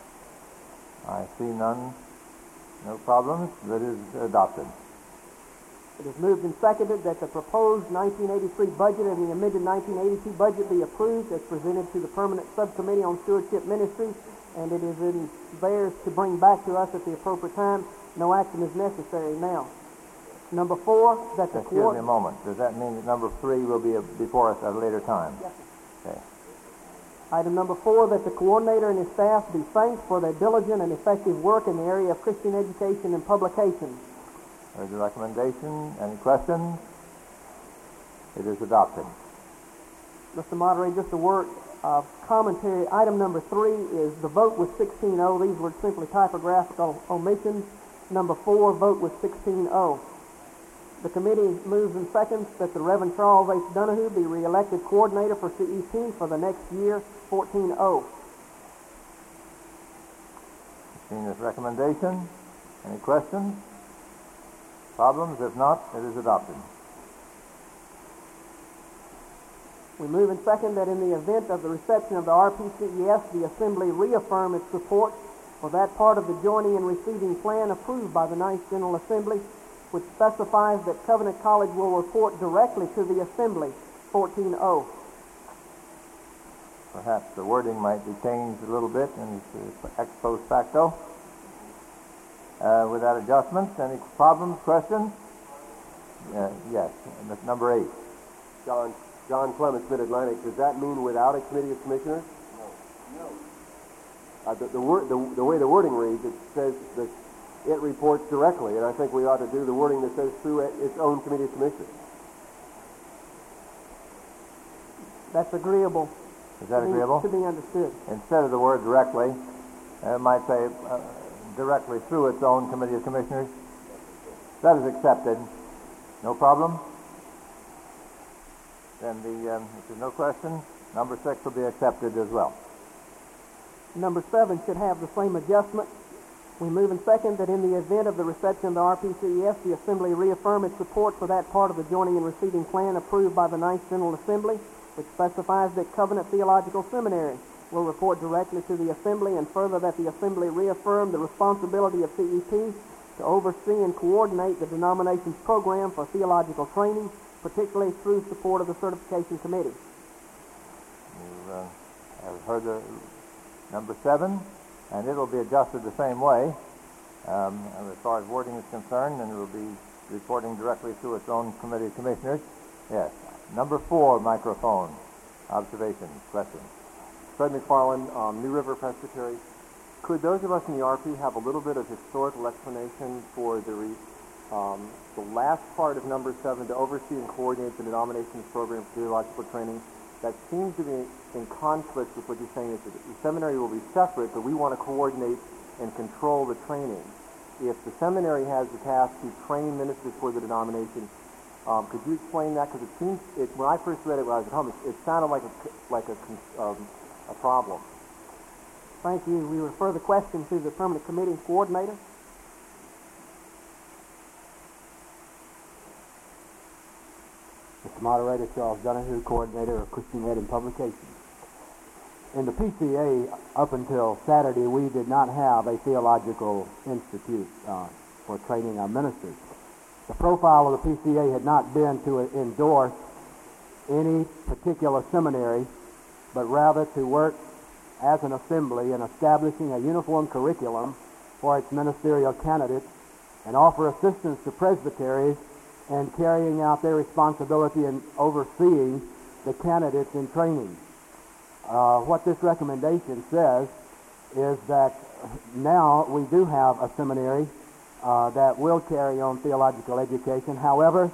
I see none. No problems. That is adopted. It is moved and seconded that the proposed 1983 budget and the amended 1982 budget be approved as presented to the Permanent Subcommittee on Stewardship Ministries, and it is in theirs to bring back to us at the appropriate time. No action is necessary now. Number 4, that the... Excuse me a moment. Does that mean that number 3 will be before us at a later time? Yes, sir. Okay. Item number 4, that the coordinator and his staff be thanked for their diligent and effective work in the area of Christian education and publication. There's the recommendation. Any questions? It is adopted. Mr. Moderator, just a word of commentary. Item number 3 is the vote was 16-0. These were simply typographical omissions. Number 4, vote was 16-0. The committee moves and seconds that the Reverend Charles H. Donahue be re-elected coordinator for CEP for the next year, 14-0. Seen this recommendation. Any questions? Problems? If not, it is adopted. We move and second that in the event of the reception of the RPCES, the Assembly reaffirm its support for that part of the joining and receiving plan approved by the Ninth General Assembly, which specifies that Covenant College will report directly to the Assembly, 14-0. Perhaps the wording might be changed a little bit in ex post facto. With that adjustment, any problems, questions? Yes, number 8. John Clements, Mid-Atlantic. Does that mean without a committee of commissioners? No. The way the wording reads, it says that it reports directly, and I think we ought to do the wording that says through its own committee of commissioners. That's agreeable. Is that agreeable? To be understood. Instead of the word directly, it might say directly through its own committee of commissioners. That is accepted. No problem? Then if there's no question, number 6 will be accepted as well. Number 7 should have the same adjustment. We move and second that in the event of the reception of the RPCES, the Assembly reaffirm its support for that part of the joining and receiving plan approved by the Ninth General Assembly, which specifies that Covenant Theological Seminary will report directly to the Assembly, and further that the Assembly reaffirm the responsibility of CEP to oversee and coordinate the denomination's program for theological training, particularly through support of the Certification Committee. You have heard the number 7, and it'll be adjusted the same way as far as wording is concerned, and it will be reporting directly to its own committee of commissioners. Yes. Number 4, microphone. Observations, questions. Fred McFarland, New River Presbytery. Could those of us in the RP have a little bit of historical explanation for the last part of number 7, to oversee and coordinate the denomination's program for theological training? That seems to be in conflict with what you're saying, is that the seminary will be separate, but we want to coordinate and control the training. If the seminary has the task to train ministers for the denomination, could you explain that? Because it seems, when I first read it when I was at home, it sounded like a problem. Thank you. We refer the question to the permanent committee coordinator. Mr. Moderator, Charles Donahue, Coordinator of Christian Ed and Publications. In the PCA, up until Saturday, we did not have a theological institute for training our ministers. The profile of the PCA had not been to endorse any particular seminary, but rather to work as an assembly in establishing a uniform curriculum for its ministerial candidates and offer assistance to presbyteries in carrying out their responsibility in overseeing the candidates in training. What this recommendation says is that now we do have a seminary that will carry on theological education. However,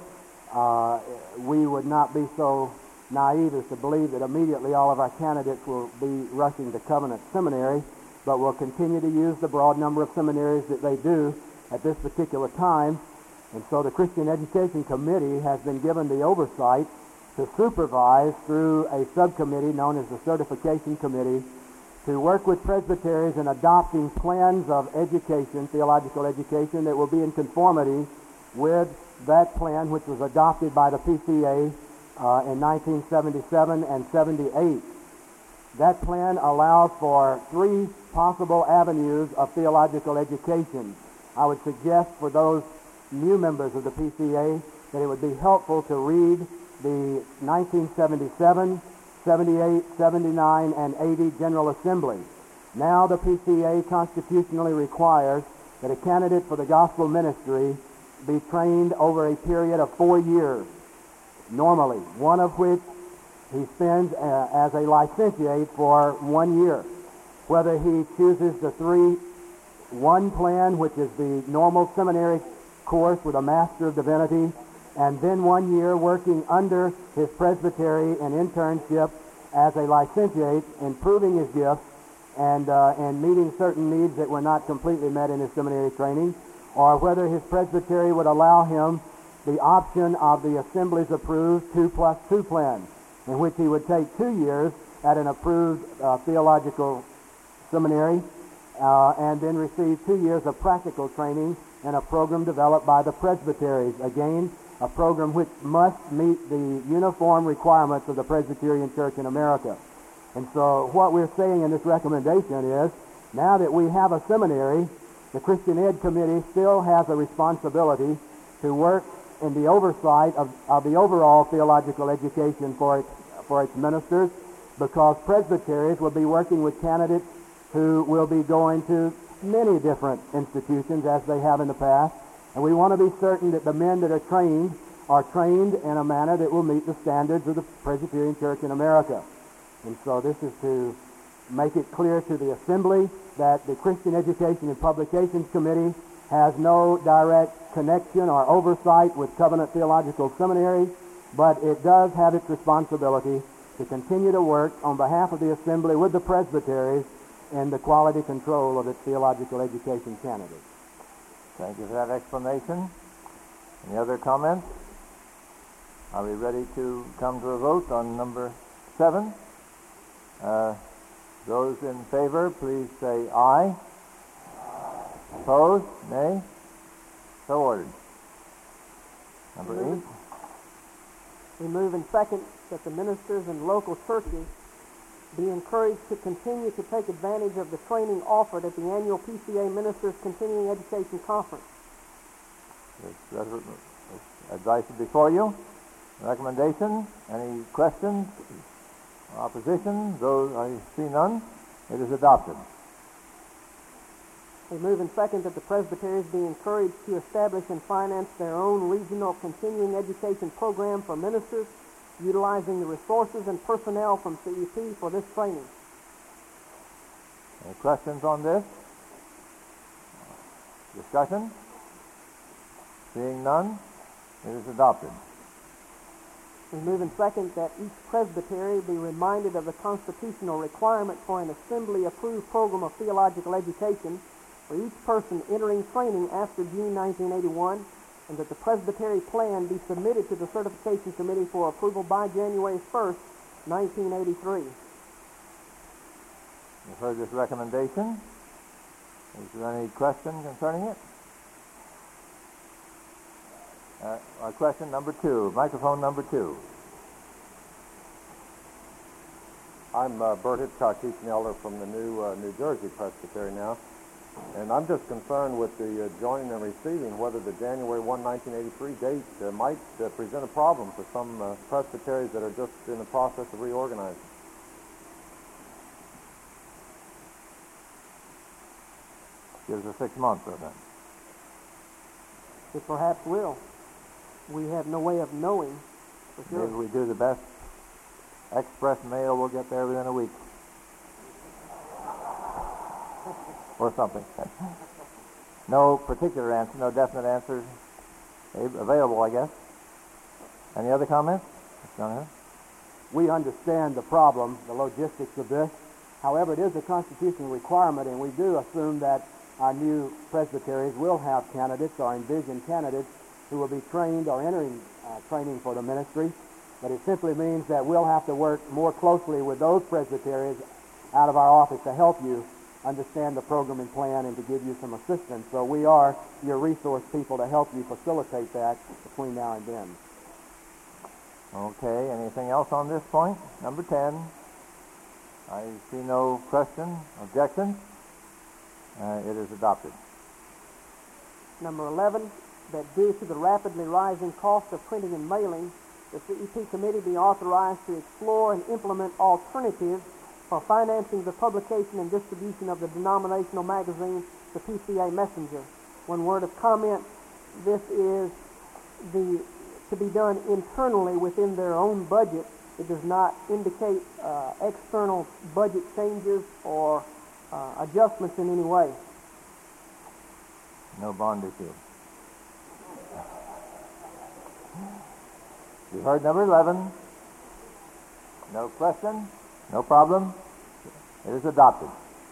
we would not be so naive as to believe that immediately all of our candidates will be rushing to Covenant Seminary, but will continue to use the broad number of seminaries that they do at this particular time. And so the Christian Education Committee has been given the oversight to supervise through a subcommittee known as the Certification Committee to work with presbyteries in adopting plans of education, theological education, that will be in conformity with that plan which was adopted by the PCA in 1977 and 78. That plan allows for 3 possible avenues of theological education. I would suggest for those new members of the PCA that it would be helpful to read the 1977, 78, 79, and 80 General Assembly. Now the PCA constitutionally requires that a candidate for the gospel ministry be trained over a period of 4 years, normally, one of which he spends as a licentiate for 1 year. Whether he chooses the 3-1 plan, which is the normal seminary course with a Master of Divinity, and then 1 year working under his presbytery and internship as a licentiate, improving his gifts and meeting certain needs that were not completely met in his seminary training, or whether his presbytery would allow him the option of the Assembly's approved 2+2 plan, in which he would take 2 years at an approved theological seminary and then receive 2 years of practical training in a program developed by the presbyteries. Again, a program which must meet the uniform requirements of the Presbyterian Church in America. And so what we're saying in this recommendation is, now that we have a seminary, the Christian Ed Committee still has a responsibility to work in the oversight of the overall theological education for its ministers, because presbyteries will be working with candidates who will be going to many different institutions as they have in the past. And we want to be certain that the men that are trained in a manner that will meet the standards of the Presbyterian Church in America. And so this is to make it clear to the Assembly that the Christian Education and Publications Committee has no direct connection or oversight with Covenant Theological Seminary, but it does have its responsibility to continue to work on behalf of the Assembly with the presbyteries in the quality control of its theological education candidates. Thank you for that explanation. Any other comments? Are we ready to come to a vote on number 7? Those in favor, please say aye. Opposed? Nay? So ordered. Number 8. We move and second that the ministers and local churches be encouraged to continue to take advantage of the training offered at the annual PCA Ministers Continuing Education Conference. This advice is before you. Recommendation? Any questions? Opposition? Those I see none. It is adopted. We move and second that the presbyteries be encouraged to establish and finance their own regional continuing education program for ministers, utilizing the resources and personnel from CEP for this training. Any questions on this? Discussion? Seeing none, it is adopted. We move and second that each presbytery be reminded of the constitutional requirement for an assembly-approved program of theological education for each person entering training after June 1981, and that the presbytery plan be submitted to the certification committee for approval by January 1st, 1983. You've heard this recommendation. Is there any question concerning it? Question number 2. Microphone number 2. I'm Bert Hitchcock, teaching elder from the New Jersey Presbytery now. And I'm just concerned with the joining and receiving, whether the January 1, 1983 date might present a problem for some presbyteries that are just in the process of reorganizing. Gives us 6 months of that. It perhaps will. We have no way of knowing for sure. Maybe we do the best. Express mail will get there within a week. Or something. No particular answer, no definite answer available, I guess. Any other comments? We understand the problem, the logistics of this. However, it is a constitutional requirement, and we do assume that our new presbyteries will have candidates or envisioned candidates who will be trained or entering training for the ministry. But it simply means that we'll have to work more closely with those presbyteries out of our office to help you understand the program and plan and to give you some assistance. So we are your resource people to help you facilitate that between now and then. Okay, anything else on this point? Number 10. I see no question, objection. It is adopted. Number 11, that due to the rapidly rising cost of printing and mailing, the CEP committee be authorized to explore and implement alternatives for financing the publication and distribution of the denominational magazine, the PCA Messenger. One word of comment, this is to be done internally within their own budget. It does not indicate external budget changes or adjustments in any way. No bond issue. You heard number 11. No question? No problem? It is adopted.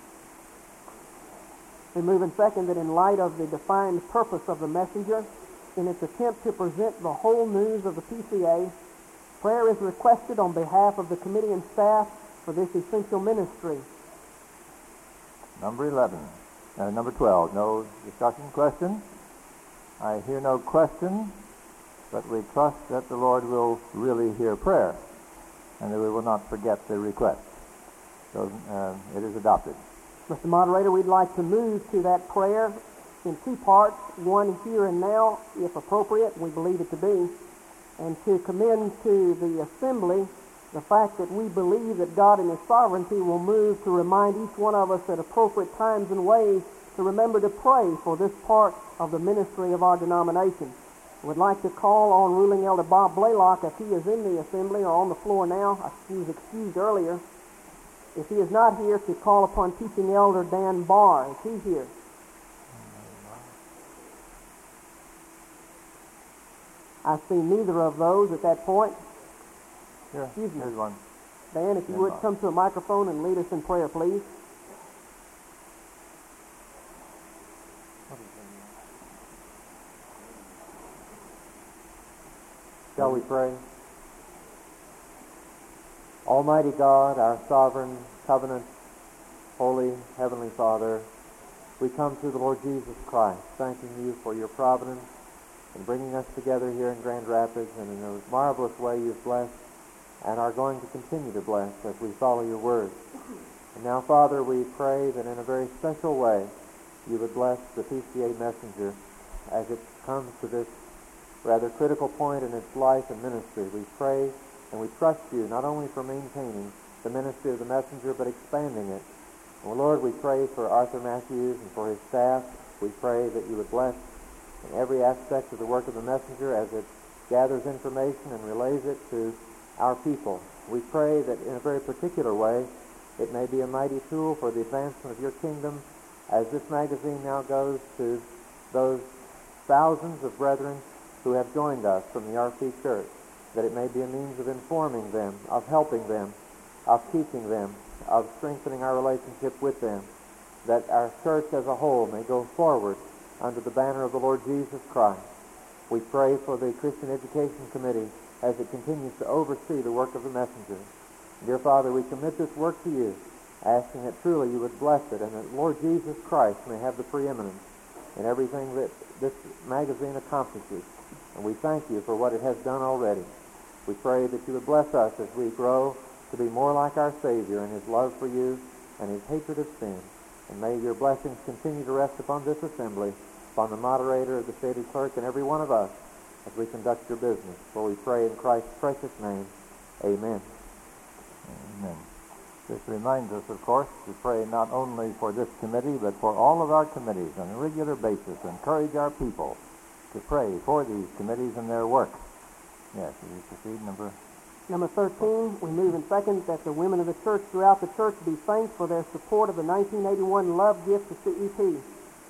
We move in second that in light of the defined purpose of the messenger, in its attempt to present the whole news of the PCA, prayer is requested on behalf of the committee and staff for this essential ministry. Number 11. Number 12. No discussion, question? I hear no question, but we trust that the Lord will really hear prayer and that we will not forget the request. So it is adopted. Mr. Moderator, we'd like to move to that prayer in 2 parts, one here and now, if appropriate, we believe it to be, and to commend to the assembly the fact that we believe that God in His sovereignty will move to remind each one of us at appropriate times and ways to remember to pray for this part of the ministry of our denomination. We'd like to call on Ruling Elder Bob Blaylock, if he is in the assembly or on the floor now. He was excused earlier. If he is not here, to call upon Teaching Elder Dan Barr. Is he here? I see neither of those at that point. Here, Excuse me. here's one. Dan, if you would come to a microphone and lead us in prayer, please. Shall we pray? Almighty God, our sovereign, covenant, holy, heavenly Father, we come through the Lord Jesus Christ, thanking you for your providence in bringing us together here in Grand Rapids, and in a marvelous way you've blessed and are going to continue to bless as we follow your word. And now, Father, we pray that in a very special way you would bless the PCA messenger as it comes to this rather critical point in its life and ministry. We pray and we trust you not only for maintaining the ministry of the messenger, but expanding it. Oh, Lord, we pray for Arthur Matthews and for his staff. We pray that you would bless in every aspect of the work of the messenger as it gathers information and relays it to our people. We pray that in a very particular way it may be a mighty tool for the advancement of your kingdom as this magazine now goes to those thousands of brethren who have joined us from the RP Church, that it may be a means of informing them, of helping them, of teaching them, of strengthening our relationship with them, that our church as a whole may go forward under the banner of the Lord Jesus Christ. We pray for the Christian Education Committee as it continues to oversee the work of the messenger. Dear Father, we commit this work to you, asking that truly you would bless it and that Lord Jesus Christ may have the preeminence in everything that this magazine accomplishes. And we thank you for what it has done already. We pray that you would bless us as we grow to be more like our Savior in his love for you and his hatred of sin. And may your blessings continue to rest upon this assembly, upon the moderator, the stated clerk, and every one of us as we conduct your business. For we pray in Christ's precious name. Amen. Amen. This reminds us, of course, to pray not only for this committee, but for all of our committees on a regular basis. Encourage our people to pray for these committees and their work. Yes, will you proceed, Number 13, we move in second that the women of the church throughout the church be thanked for their support of the 1981 Love Gift to CEP.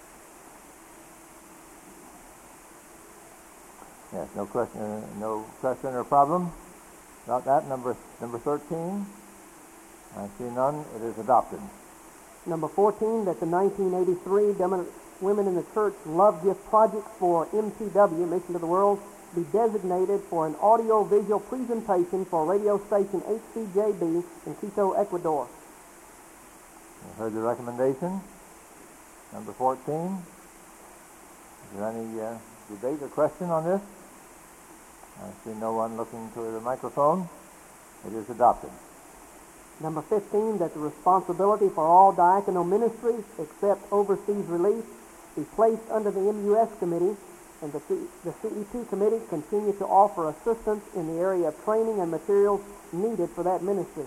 Yes, no question or problem about that. Number 13, I see none. It is adopted. Number 14, that the 1983 Women in the Church Love Gift Project for MTW, Mission to the World, be designated for an audio-visual presentation for radio station HCJB in Quito, Ecuador. You heard the recommendation. Number 14. Is there any debate or question on this? I see no one looking to the microphone. It is adopted. Number 15, that the responsibility for all diaconal ministries except overseas relief be placed under the MUS committee, and the CEP committee continue to offer assistance in the area of training and materials needed for that ministry.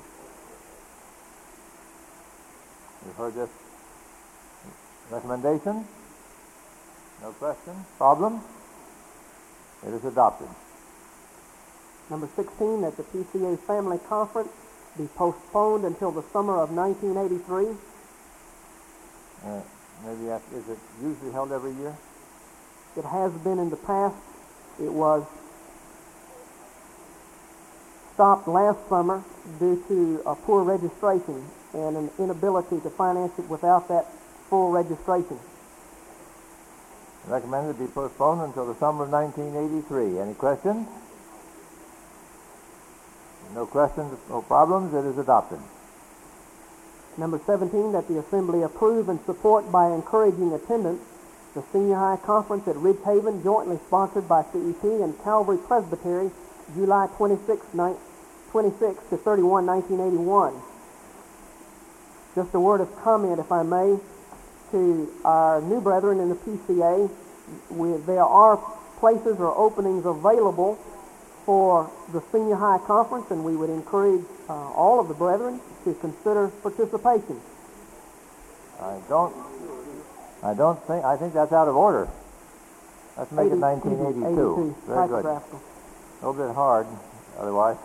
You've heard this recommendation? No question? Problem? It is adopted. Number 16, that the PCA Family Conference be postponed until the summer of 1983. Is it usually held every year? It has been in the past. It was stopped last summer due to a poor registration and an inability to finance it without that full registration. Recommended to be postponed until the summer of 1983. Any questions? No questions, no problems. It is adopted. Number 17, that the Assembly approve and support by encouraging attendance the Senior High Conference at Ridge Haven, jointly sponsored by CEP and Calvary Presbytery, July 26 to 31, 1981. Just a word of comment, if I may, to our new brethren in the PCA. There are places or openings available for the Senior High Conference, and we would encourage all of the brethren to consider participation. I think that's out of order. Let's make it 1982. Very good. A little bit hard, otherwise.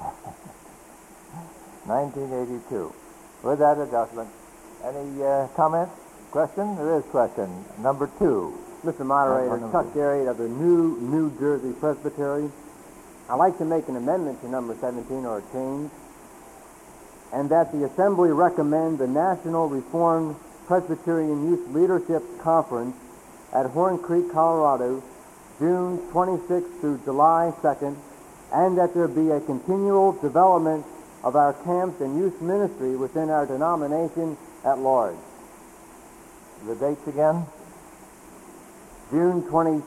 1982. With that adjustment, any comment? Question? There is question. Number 2. Mr. Moderator, Chuck Gary of the New Jersey Presbytery. I'd like to make an amendment to number 17, or a change, and that the Assembly recommend the National Reformed Presbyterian Youth Leadership Conference at Horn Creek, Colorado, June 26th through July 2nd, and that there be a continual development of our camps and youth ministry within our denomination at large. the dates again? June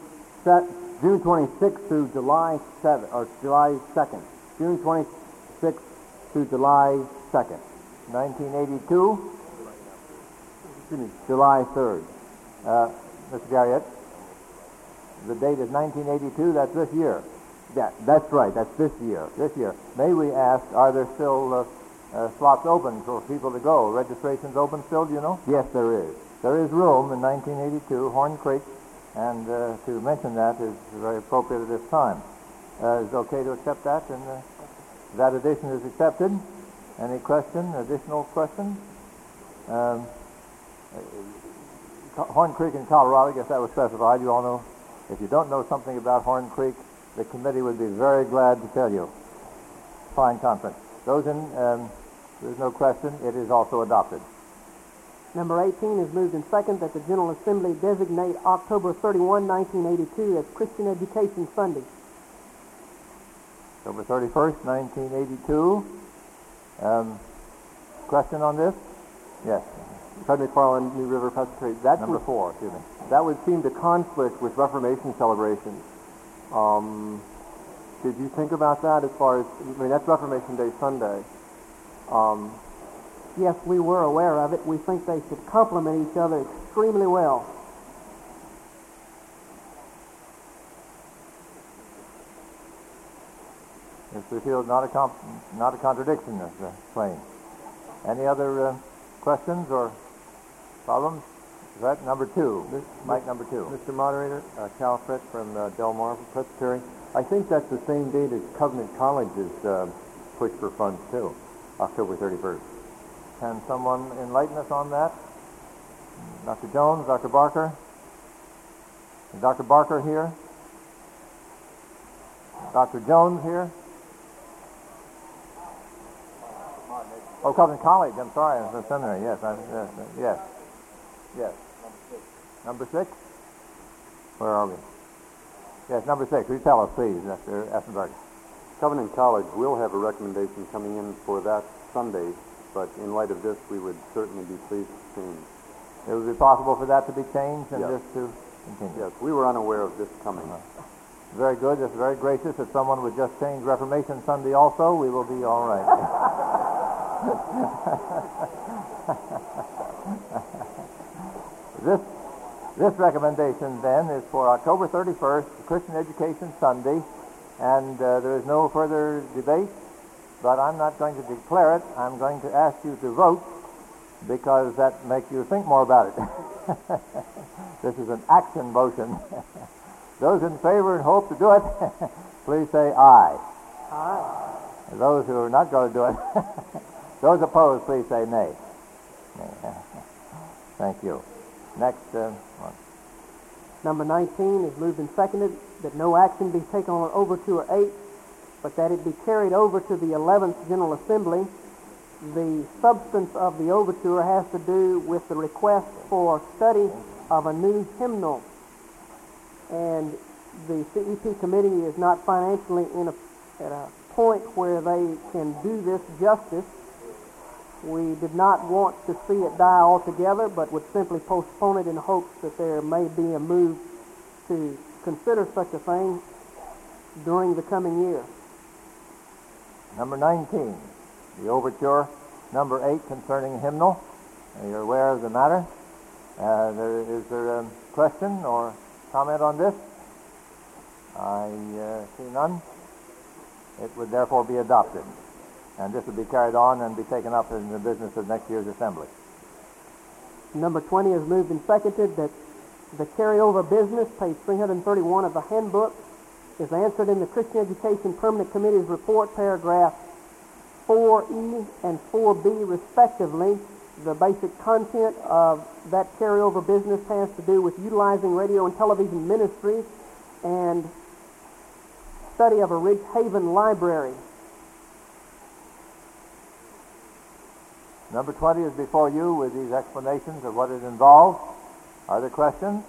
26th through July 7th, or July 2nd. June 26th through July 2nd. 1982? Excuse me, July 3rd. Mr. Garriott, the date is 1982, that's this year. That's right, that's this year. This year. May we ask, are there still slots open for people to go? Registrations open still, do you know? Yes, there is. There is room in 1982, Horn Creek, and to mention that is very appropriate at this time. Is it okay to accept that? And that addition is accepted. Any additional questions? Horn Creek in Colorado, I guess that was specified. You all know. If you don't know something about Horn Creek, the committee would be very glad to tell you. Fine conference. Those in, there's no question, it is also adopted. Number 18 is moved and second that the General Assembly designate October 31, 1982 as Christian Education Sunday. October 31st, 1982. Question on this? Yes. Fred McFarland, New River Presbytery. Number 4, excuse me. That would seem to conflict with Reformation celebrations. Did you think about that as far as, that's Reformation Day Sunday. Yes, we were aware of it. We think they should complement each other extremely well. Mr. Field, not a contradiction, as plain. Any other questions or problems? Is that number 2? Mike, number 2. Mr. Moderator, Cal Fritz from Del Mar Presbytery. I think that's the same date as Covenant College's push for funds, too, October 31st. Can someone enlighten us on that? Dr. Jones, Dr. Barker? Is Dr. Barker here? Dr. Jones here? Oh, Covenant College, I'm sorry, the seminary, yes. Yes. Number 6? Where are we? Yes, number 6. Will you tell us, please, Mr. Essenberg? Covenant College will have a recommendation coming in for that Sunday, but in light of this, we would certainly be pleased to change. It would be possible for that to be changed and this to continue? Yes, we were unaware of this coming. Very good. That's very gracious. If someone would just change Reformation Sunday also, we will be all right. This recommendation, then, is for October 31st, Christian Education Sunday, and there is no further debate, but I'm not going to declare it. I'm going to ask you to vote, because that makes you think more about it. This is an action motion. Those in favor and hope to do it, please say aye. Aye. Those who are not going to do it, those opposed, please say nay. Thank you. Next one. Number 19 is moved and seconded that no action be taken on Overture 8, but that it be carried over to the 11th General Assembly. The substance of the overture has to do with the request for study of a new hymnal. And the CEP committee is not financially at a point where they can do this justice. We did not want to see it die altogether, but would simply postpone it in hopes that there may be a move to consider such a thing during the coming year. Number 19, the overture. Number 8, concerning hymnal. You're aware of the matter. Is there a question or comment on this? I see none. It would therefore be adopted. And this would be carried on and be taken up in the business of next year's assembly. Number 20 is moved and seconded that the carryover business, page 331 of the handbook, is answered in the Christian Education Permanent Committee's report, paragraph 4E and 4B respectively. The basic content of that carryover business has to do with utilizing radio and television ministries and study of a Ridge Haven library. Number 20 is before you with these explanations of what it involves. Are there questions?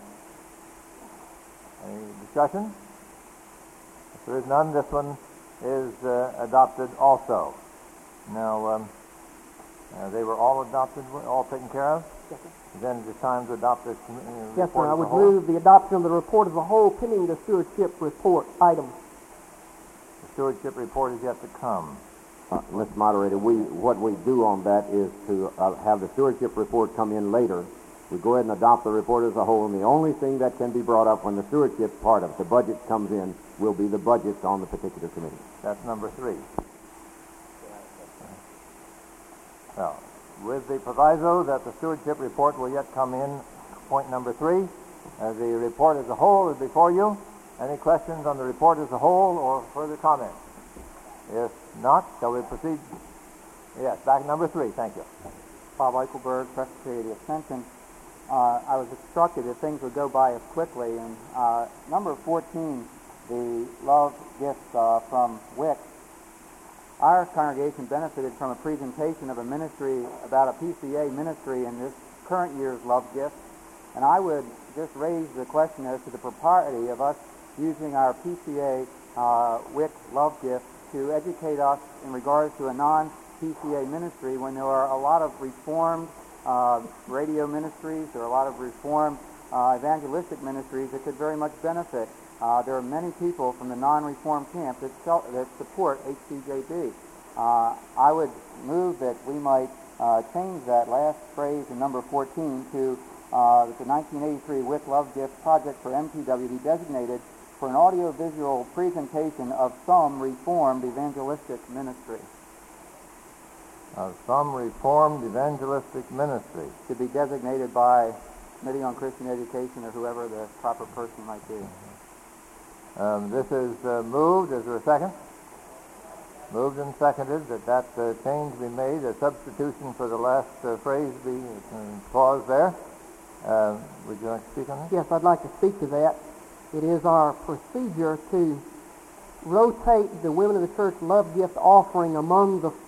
Any discussion? If there is none, this one is adopted also. Now, they were all adopted, all taken care of? Yes, sir. Then it is time to adopt this Yes, report sir. I as a would whole. move the adoption of the report as a whole pending the stewardship report item. The stewardship report is yet to come. Mr. Moderator, what we do on that is to have the stewardship report come in later. We go ahead and adopt the report as a whole, and the only thing that can be brought up when the stewardship part of it, the budget comes in, will be the budgets on the particular committee. That's number 3. Well, with the proviso that the stewardship report will yet come in, point number 3, the report as a whole is before you. Any questions on the report as a whole or further comments? If not, shall we proceed? Yes, back number 3, thank you. Bob Eichelberg, Secretary of the Ascension. I was instructed that things would go by us quickly, and number 14, the love gift from WIC. Our congregation benefited from a presentation of a ministry about a PCA ministry in this current year's love gift, and I would just raise the question as to the propriety of us using our PCA WIC love gift to educate us in regards to a non-PCA ministry when there are a lot of reformed radio ministries, there are a lot of reformed evangelistic ministries that could very much benefit. There are many people from the non-reformed camp that support HCJB. I would move that we might change that last phrase in number 14 to that the 1983 WIC Love Gift project for MTW be designated for an audio-visual presentation of some reformed evangelistic ministry. Of some reformed evangelistic ministry. To be designated by Committee on Christian Education or whoever the proper person might be. This is moved. Is there a second? Moved and seconded that change be made, a substitution for the last phrase be clause there. Would you like to speak on that? Yes, I'd like to speak to that. It is our procedure to rotate the Women of the Church Love Gift offering among the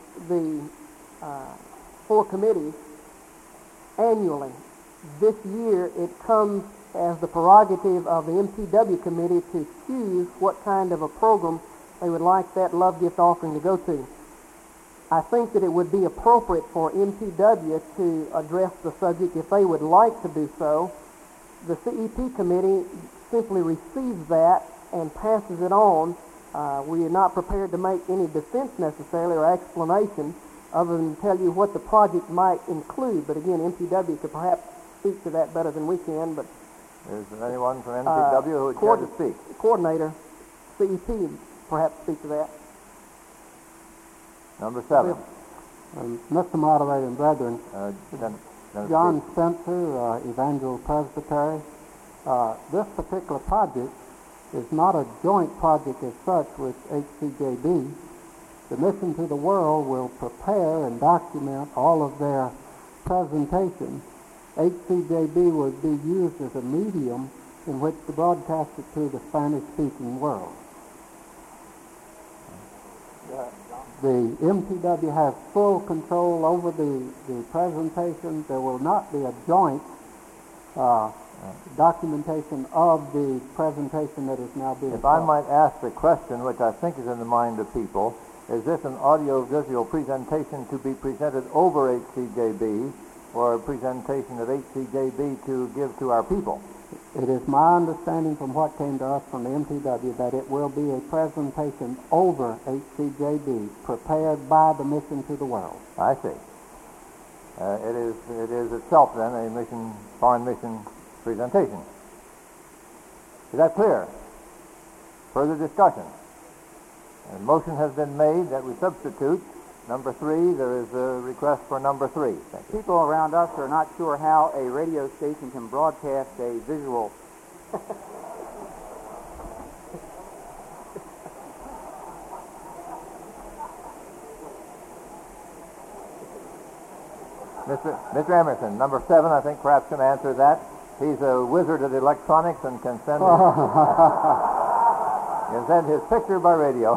4 committees annually. This year it comes as the prerogative of the MTW committee to choose what kind of a program they would like that love gift offering to go to. I think that it would be appropriate for MTW to address the subject if they would like to do so. The CEP committee simply receives that and passes it on. We are not prepared to make any defense necessarily or explanation other than tell you what the project might include. But again, MTW could perhaps speak to that better than we can. But is there anyone from MTW who would care to speak? Coordinator, CEP, perhaps speak to that. Number 7. Mr. Moderator and Brethren, John Spencer, Evangel Presbytery. This particular project is not a joint project as such with HCJB. The Mission to the World will prepare and document all of their presentations. HCJB would be used as a medium in which to broadcast it to the Spanish-speaking world. The MTW has full control over the presentation. There will not be a joint documentation of the presentation that is now being If I might ask the question, which I think is in the mind of people, is this an audio-visual presentation to be presented over HCJB or a presentation of HCJB to give to our people? It is my understanding from what came to us from the MTW that it will be a presentation over HCJB prepared by the Mission to the World. I see. It is itself then a foreign mission presentation. Is that clear? Further discussion? A motion has been made that we substitute number 3. There is a request for number 3. People around us are not sure how a radio station can broadcast a visual. Mr. Emerson, number 7, I think perhaps can answer that. He's a wizard at electronics and can send his picture by radio.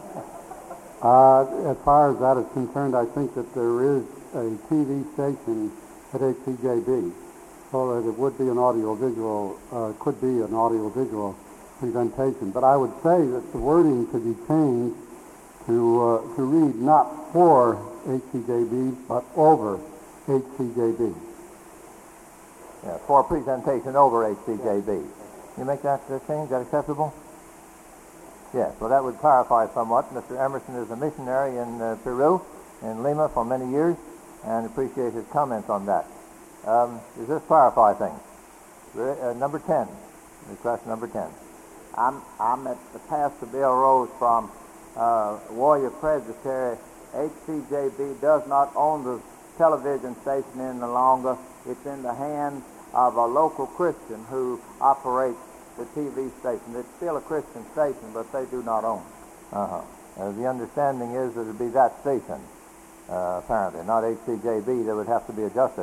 As far as that is concerned, I think that there is a TV station at HCJB, so that it would be an audio-visual, could be an audio-visual presentation. But I would say that the wording could be changed to read not for HCJB, but over HCJB. Yeah, for presentation over HCJB. You make that change? Is that acceptable? Yes, well, that would clarify somewhat. Mr. Emerson is a missionary in Peru, in Lima, for many years, and appreciate his comments on that. Does this clarify things? Number 10. Request number 10. I'm at the Pastor Bill Rose from Warrior Presbytery. HCJB does not own the television station any longer. It's in the hands of a local Christian who operates the TV station. It's still a Christian station, but they do not own it. The understanding is that it would be that station, apparently, not HCJB, that would have to be adjusted.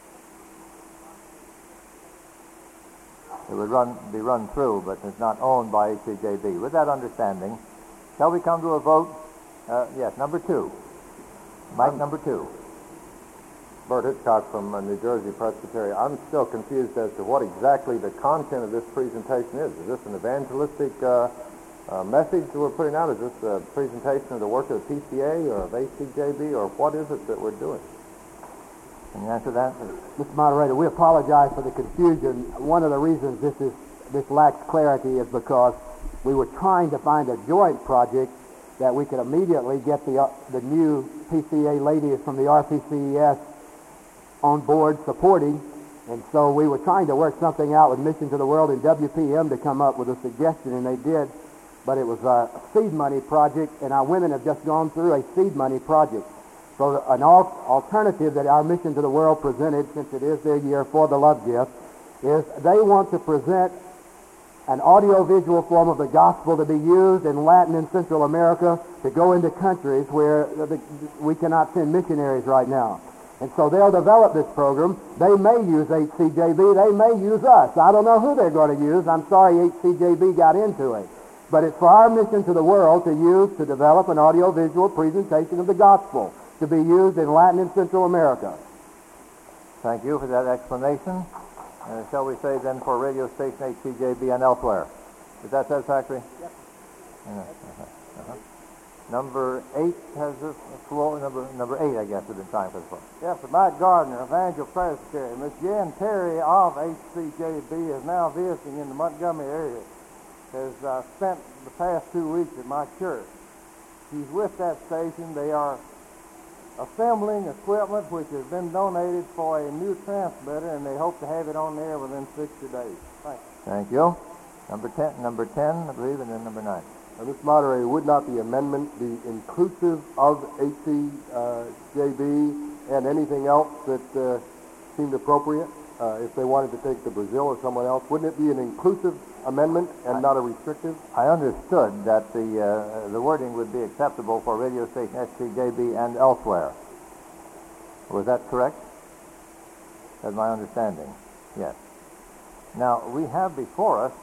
It would be run through, but it's not owned by HCJB. With that understanding, shall we come to a vote? Yes, number 2. Mike, number 2. Bert Hitchcock from New Jersey Presbytery. I'm still confused as to what exactly the content of this presentation is. Is this an evangelistic message that we're putting out? Is this a presentation of the work of the PCA or of HCJB, or what is it that we're doing? Can you answer that? Mr. Moderator, we apologize for the confusion. One of the reasons this lacks clarity is because we were trying to find a joint project that we could immediately get the new PCA ladies from the RPCES on board supporting, and so we were trying to work something out with Mission to the World and WPM to come up with a suggestion, and they did, but it was a seed money project, and our women have just gone through a seed money project. So an alternative that our Mission to the World presented, since it is their year for the love gift, is they want to present an audiovisual form of the gospel to be used in Latin and Central America to go into countries where we cannot send missionaries right now. And so they'll develop this program. They may use HCJB. They may use us. I don't know who they're going to use. I'm sorry HCJB got into it. But it's for our Mission to the World to use to develop an audiovisual presentation of the gospel to be used in Latin and Central America. Thank you for that explanation. Shall we say then for radio station HCJB and elsewhere? Is that satisfactory? Yep. Number 8 has the floor. Number 8, I guess, has been trying for the floor. Yes, sir. Mike Gardner, Evangel Presbytery. Miss Jan Terry of HCJB is now visiting in the Montgomery area. Has spent the past 2 weeks at my church. She's with that station. They are assembling equipment which has been donated for a new transmitter, and they hope to have it on there within 60 days. Thank you. Thank you. Number 10, I believe, and then number 9. Mr. Moderator, would not the amendment be inclusive of HCJB and anything else that seemed appropriate? If they wanted to take to Brazil or someone else, wouldn't it be an inclusive amendment and not a restrictive? I understood that the wording would be acceptable for radio station HCJB and elsewhere. Was that correct? That's my understanding. Yes. Now, we have before us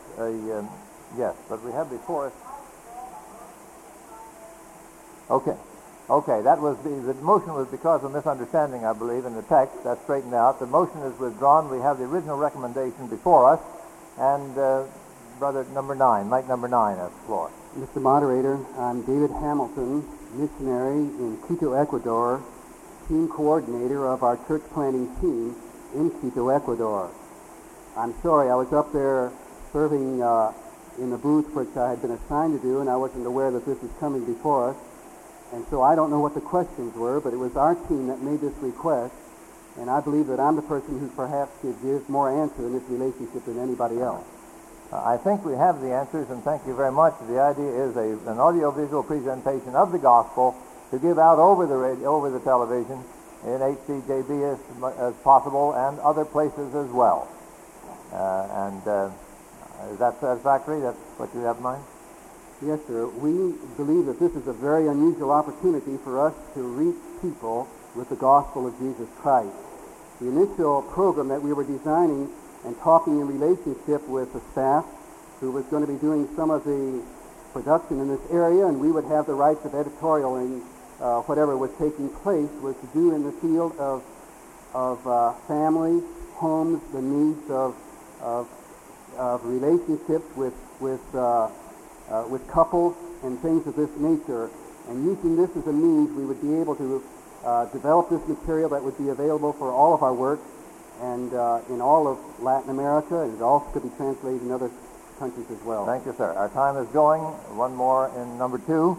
Okay, that was the motion was because of misunderstanding, I believe, in the text. That's straightened out. The motion is withdrawn. We have the original recommendation before us, and brother number 9, Mike number 9 has the floor. Mr. Moderator, I'm David Hamilton, missionary in Quito, Ecuador, team coordinator of our church planting team in Quito, Ecuador. I'm sorry, I was up there serving in the booth which I had been assigned to do, and I wasn't aware that this was coming before us. And so I don't know what the questions were, but it was our team that made this request, and I believe that I'm the person who perhaps could give more answer in this relationship than anybody else. I think we have the answers, and thank you very much. The idea is an audiovisual presentation of the gospel to give out over the radio, over the television in HCJB as possible, and other places as well. Is that satisfactory? That's what you have in mind? Yes, sir. We believe that this is a very unusual opportunity for us to reach people with the gospel of Jesus Christ. The initial program that we were designing and talking in relationship with the staff who was going to be doing some of the production in this area, and we would have the rights of editorial in whatever was taking place, was to do in the field of family, homes, the needs of relationships with couples and things of this nature. And using this as a means, we would be able to develop this material that would be available for all of our work. and in all of Latin America, and it also could be translated in other countries as well. Thank you, sir. Our time is going. One more in number 2.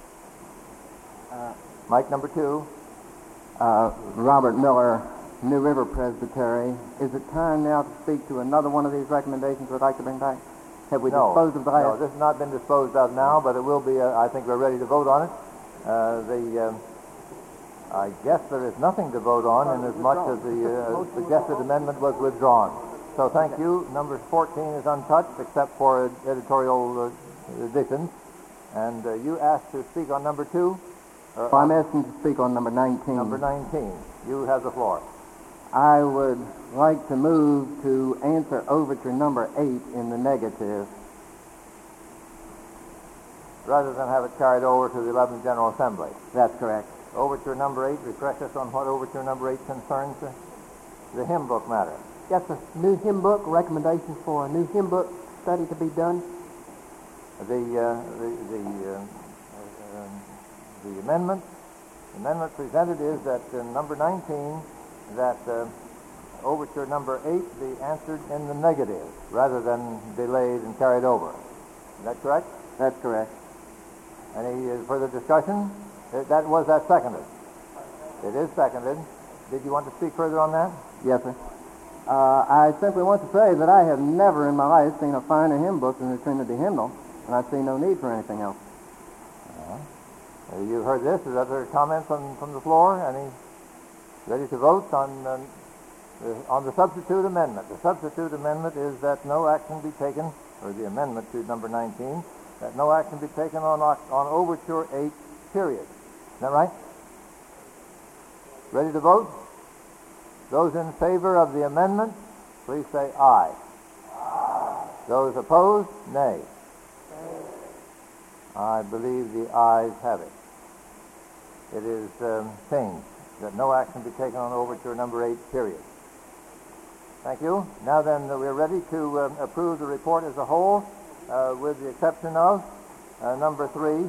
Mike, number 2. Robert Miller, New River Presbytery. Is it time now to speak to another one of these recommendations we'd like to bring back? Have we disposed of the last? No, this has not been disposed of now, but it will be. I think we're ready to vote on it. I guess there is nothing to vote on in as much as the suggested amendment was withdrawn. So thank you. Number 14 is untouched except for editorial additions. And you asked to speak on number 2? I'm asking to speak on number 19. Number 19. You have the floor. I would like to move to answer overture number 8 in the negative. Rather than have it carried over to the 11th General Assembly. That's correct. Overture number 8, refresh us on what overture number 8 concerns the hymn book matter. Yes, sir. New hymn book, recommendations for a new hymn book study to be done. The amendment presented is that number 19, that overture number 8 be answered in the negative rather than delayed and carried over. Is that correct? That's correct. Any further discussion? Was that seconded? It is seconded. Did you want to speak further on that? Yes, sir. I simply want to say that I have never in my life seen a finer hymn book than the Trinity Hymnal, and I see no need for anything else. You've heard this. Is other comments from the floor? Any ready to vote on the substitute amendment? The substitute amendment is that no action be taken, or the amendment to number 19, that no action be taken on overture 8, period. Is that right? Ready to vote? Those in favor of the amendment, please say aye. Aye. Those opposed, nay. I believe the ayes have it. It is changed, that no action be taken on overture number 8, period. Thank you. Now then, we're ready to approve the report as a whole, with the exception of number 3.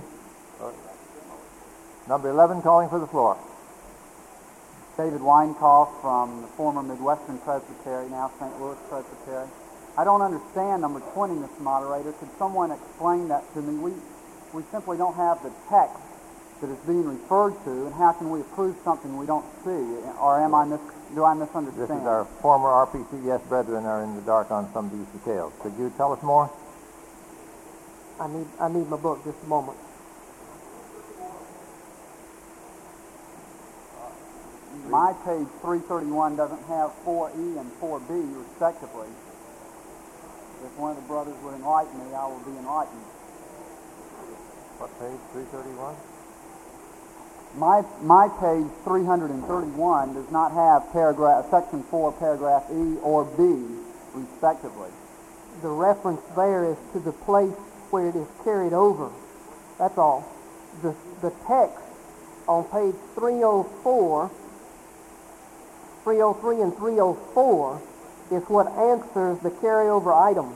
Number 11 calling for the floor. David Weinkoff from the former Midwestern Presbytery, now St. Louis Presbytery. I don't understand number 20, Mr. Moderator. Could someone explain that to me? We simply don't have the text that is being referred to, and how can we approve something we don't see? Or do I misunderstand? This is our former RPCES brethren are in the dark on some of these details. Could you tell us more? I need my book, just a moment. My page 331 doesn't have 4E and 4B, respectively. If one of the brothers would enlighten me, I will be enlightened. What page, 331? My page 331 does not have section 4, paragraph E or B, respectively. The reference there is to the place where it is carried over. That's all. The text on page 304, 303 and 304 is what answers the carryover item.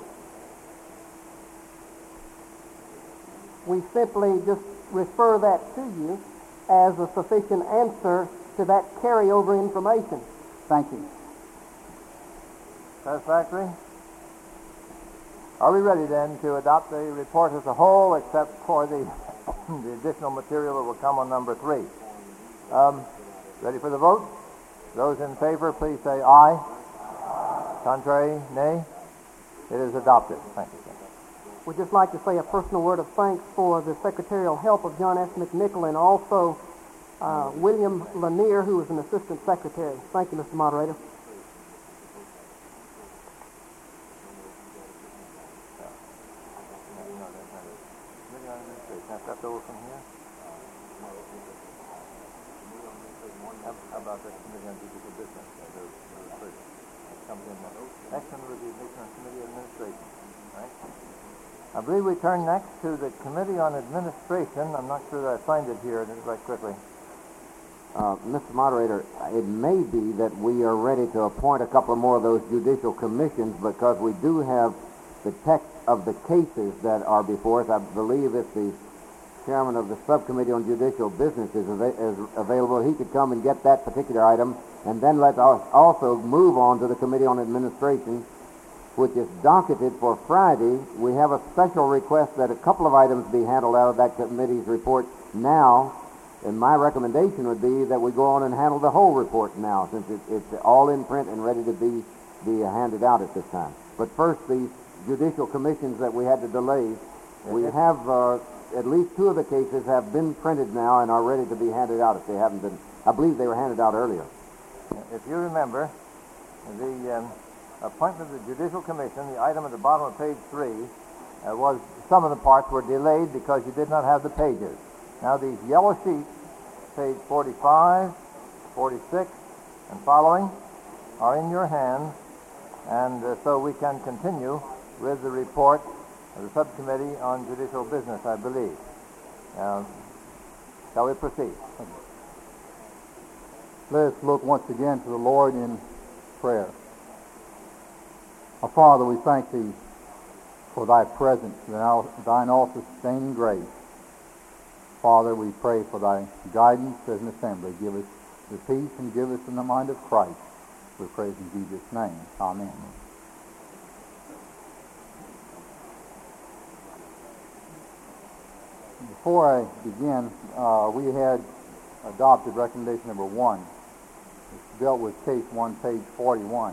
We simply just refer that to you as a sufficient answer to that carryover information. Thank you. Satisfactory? Are we ready then to adopt the report as a whole, except for the additional material that will come on number 3? Ready for the vote? Those in favor, please say aye. Aye. Contrary, nay. It is adopted. Thank you. We'd just like to say a personal word of thanks for the secretarial help of John S. McNichol and also William Lanier, who was an assistant secretary. Thank you, Mr. Moderator. Left over from here? How about the Committee on Judicial Business? Comes in next under the Committee on Administration. Right? I believe we turn next to the Committee on Administration. I'm not sure that I find it here right quickly. Mr. Moderator, it may be that we are ready to appoint a couple more of those judicial commissions because we do have the text of the cases that are before us. I believe if the chairman of the subcommittee on judicial business is available, he could come and get that particular item And then let us also move on to the Committee on Administration, which is docketed for Friday. We have a special request that a couple of items be handled out of that committee's report now. And my recommendation would be that we go on and handle the whole report now, since it's all in print and ready to be handed out at this time. But first, these judicial commissions that we had to delay, we have at least two of the cases have been printed now and are ready to be handed out if they haven't been. I believe they were handed out earlier. If you remember, the appointment of the Judicial Commission, the item at the bottom of page 3, was some of the parts were delayed because you did not have the pages. Now these yellow sheets, page 45, 46, and following, are in your hands, and so we can continue with the report of the Subcommittee on Judicial Business, I believe. Shall we proceed? Let us look once again to the Lord in prayer. Our Father, we thank Thee for Thy presence and Thine all-sustaining grace. Father, we pray for Thy guidance as an assembly. Give us the peace and give us in the mind of Christ. We pray in Jesus' name. Amen. Before I begin, we had adopted recommendation number 1. It's dealt with case 1, page 41.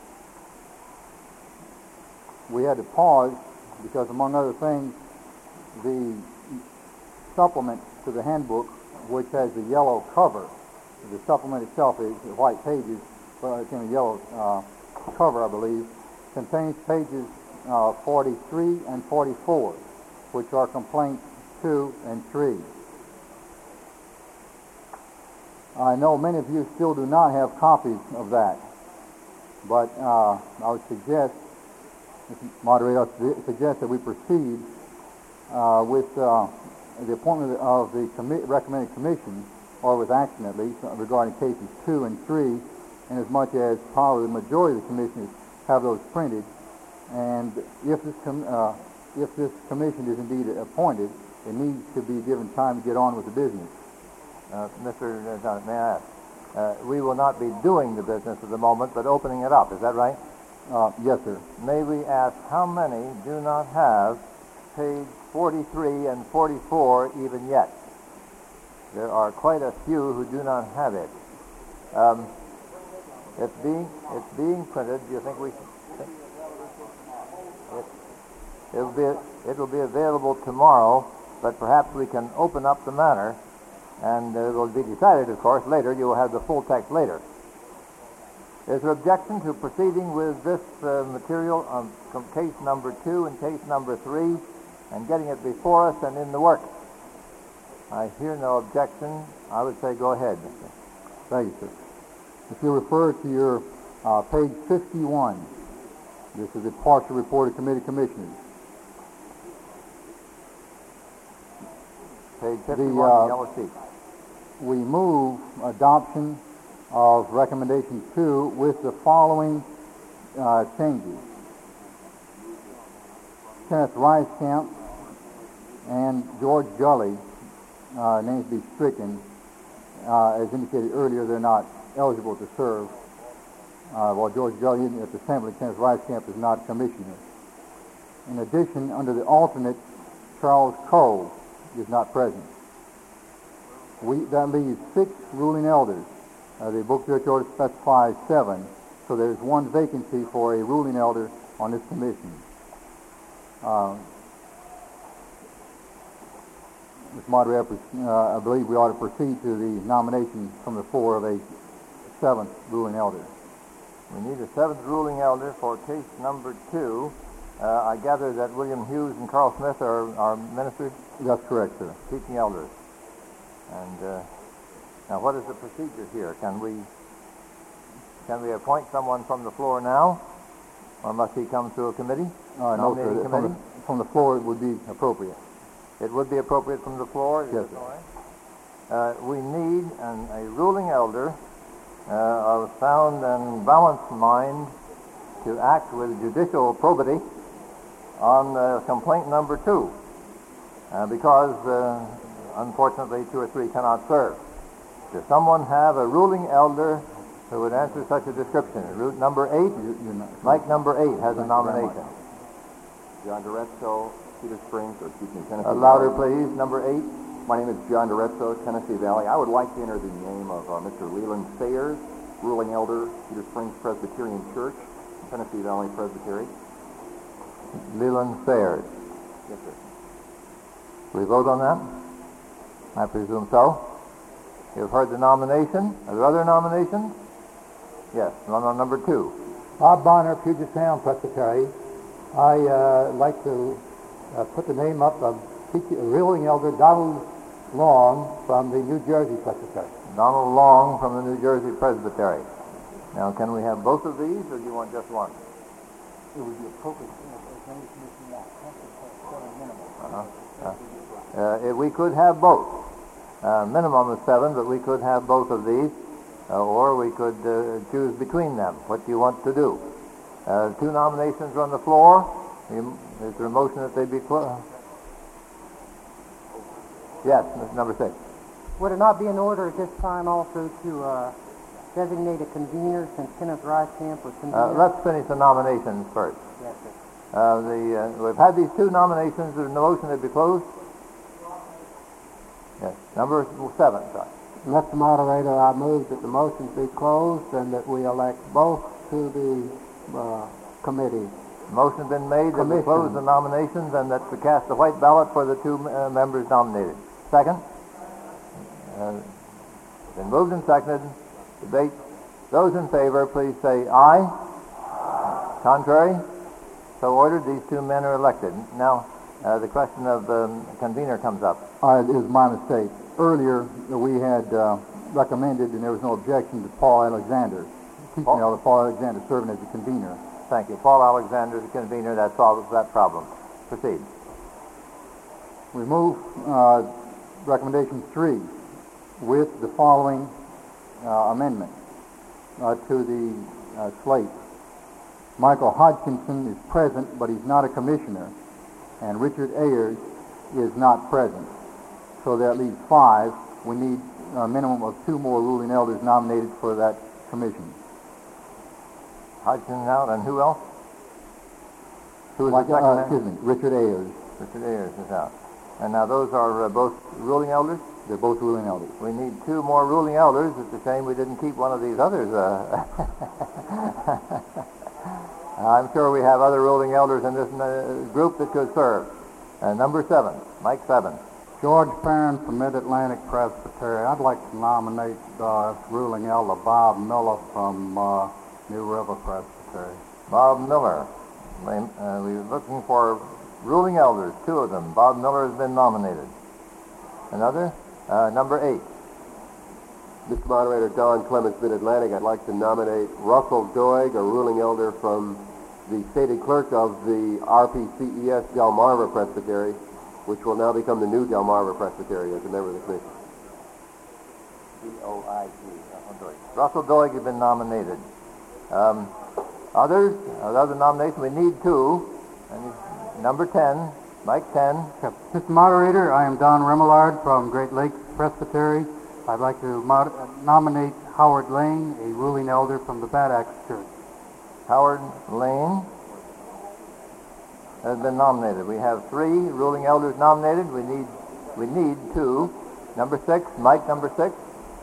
We had to pause because, among other things, the supplement to the handbook, which has the yellow cover, the supplement itself is the white pages, but it's in a yellow cover, I believe, contains pages 43 and 44, which are complaints 2 and 3. I know many of you still do not have copies of that, but I would suggest, Mr. Moderator, I would suggest that we proceed with the appointment of the recommended commission, or with action at least, regarding cases 2 and 3, and as much as probably the majority of the commissioners have those printed. And if this commission is indeed appointed, it needs to be given time to get on with the business. Mr. Johnson, may I ask? We will not be doing the business at the moment, but opening it up. Is that right? Yes, sir. May we ask how many do not have page 43 and 44 even yet? There are quite a few who do not have it. It's being printed. Do you think we should? It will be available tomorrow, but perhaps we can open up the matter, and it will be decided, of course, later. You will have the full text later. Is there objection to proceeding with this material from case number 2 and case number 3 and getting it before us and in the works? I hear no objection. I would say go ahead, Mr. Thank you, sir. If you refer to your page 51, this is a partial report of committee commissioners. Page 51, the yellow sheet. We move adoption of recommendation 2 with the following changes. Kenneth Reiskamp and George Gully, names be stricken. As indicated earlier, they're not eligible to serve. While George Gully isn't at the assembly, Kenneth Reiskamp is not commissioner. In addition, under the alternate, Charles Cole is not present. That leaves 6 ruling elders. The book church order specifies 7, so there's 1 vacancy for a ruling elder on this commission. Mr. Moderator, I believe we ought to proceed to the nomination from the floor of a 7th ruling elder. We need a 7th ruling elder for case number 2. I gather that William Hughes and Carl Smith are ministers? That's correct, sir. Teaching elders. And now, what is the procedure here? Can we appoint someone from the floor now, or must he come through a committee? No, sir. From the floor, it would be appropriate. It would be appropriate from the floor? Yes, sir. We need a ruling elder of sound and balanced mind to act with judicial probity on complaint number 2, because unfortunately 2 or 3 cannot serve. Does someone have a ruling elder who would answer such a description? Route number 8? Mike number 8 has a nomination. John Dorezzo, Cedar Springs, or excuse me, Tennessee Louder, Valley. please. Number 8. My name is John Dorezzo, Tennessee Valley. I would like to enter the name of Mr. Leland Sayers, ruling elder, Cedar Springs Presbyterian Church, Tennessee Valley Presbytery. Leland Sayers. Yes, sir. We vote on that? I presume so. You've heard the nomination. Are there other nominations? Yes, one on number 2. Bob Bonner, Puget Sound Presbytery. I like to put the name up of ruling elder Donald Long from the New Jersey Presbytery. Donald Long from the New Jersey Presbytery. Now, can we have both of these, or do you want just one? It would be appropriate We could have both. Minimum of 7, but we could have both of these, or we could choose between them. What do you want to do? 2 nominations are on the floor. Is there a motion that they be closed? Yes, number 6. Would it not be in order at this time also to designate a convener, since Kenneth Reiskamp was convener? Let's finish the nominations first. Yes, sir. We've had these 2 nominations. Is there a motion that be closed? Yes. Number 7, sorry. Mr. Moderator, I move that the motion be closed and that we elect both to the committee. Motion been made that we close the nominations and that we cast a white ballot for the 2 members nominated. Second? Been moved and seconded. Debate. Those in favor, please say aye. Contrary? So ordered. These 2 men are elected. Now, the question of convener comes up. It is my mistake. Earlier, we had recommended, and there was no objection, to Paul Alexander, teaching elder Paul Alexander serving as the convener. Thank you. Paul Alexander, the convener. That solves that problem. Proceed. We move recommendation 3 with the following amendment to the slate. Michael Hodgkinson is present, but he's not a commissioner, and Richard Ayers is not present. So that leaves 5. We need a minimum of 2 more ruling elders nominated for that commission. Hodgkinson out, and who else? Who is the second? Excuse me, Richard Ayers. Richard Ayers is out. And now those are both ruling elders? They're both ruling elders. We need 2 more ruling elders. It's a shame we didn't keep one of these others. I'm sure we have other ruling elders in this group that could serve. Number 7, Mike 7. George Farron from Mid-Atlantic Presbytery. I'd like to nominate ruling elder Bob Miller from New River Presbytery. Bob Miller. We're looking for ruling elders, 2 of them. Bob Miller has been nominated. Another? Number 8. Mr. Moderator, Don Clements, Mid-Atlantic. I'd like to nominate Russell Doig, a ruling elder from the stated clerk of the RPCES Delmarva Presbytery, which will now become the new Delmarva Presbytery as a member of the commission. D-O-I-G. Russell Doig has been nominated. Others? Other nominations? We need 2. And number 10, Mike 10. Mr. Moderator, I am Don Remillard from Great Lakes Presbytery. I'd like to nominate Howard Lane, a ruling elder from the Bad Axe Church. Howard Lane has been nominated. We have 3 ruling elders nominated. We need 2. Number 6, Mike number 6.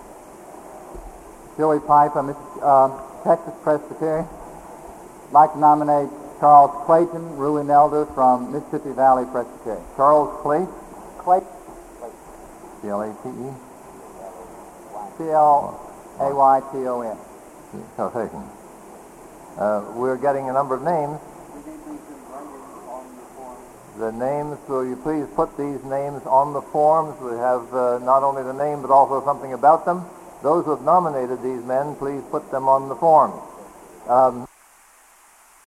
Joey Piper, Texas Presbytery. I'd like to nominate Charles Clayton, ruling elder from Mississippi Valley Presbytery. Charles Clayton? Clayton. C-L-A-T-E? C-L-A-Y-T-O-N. Citation. We're getting a number of names. The names, will you please put these names on the forms? We have not only the name, but also something about them. Those who have nominated these men, please put them on the forms.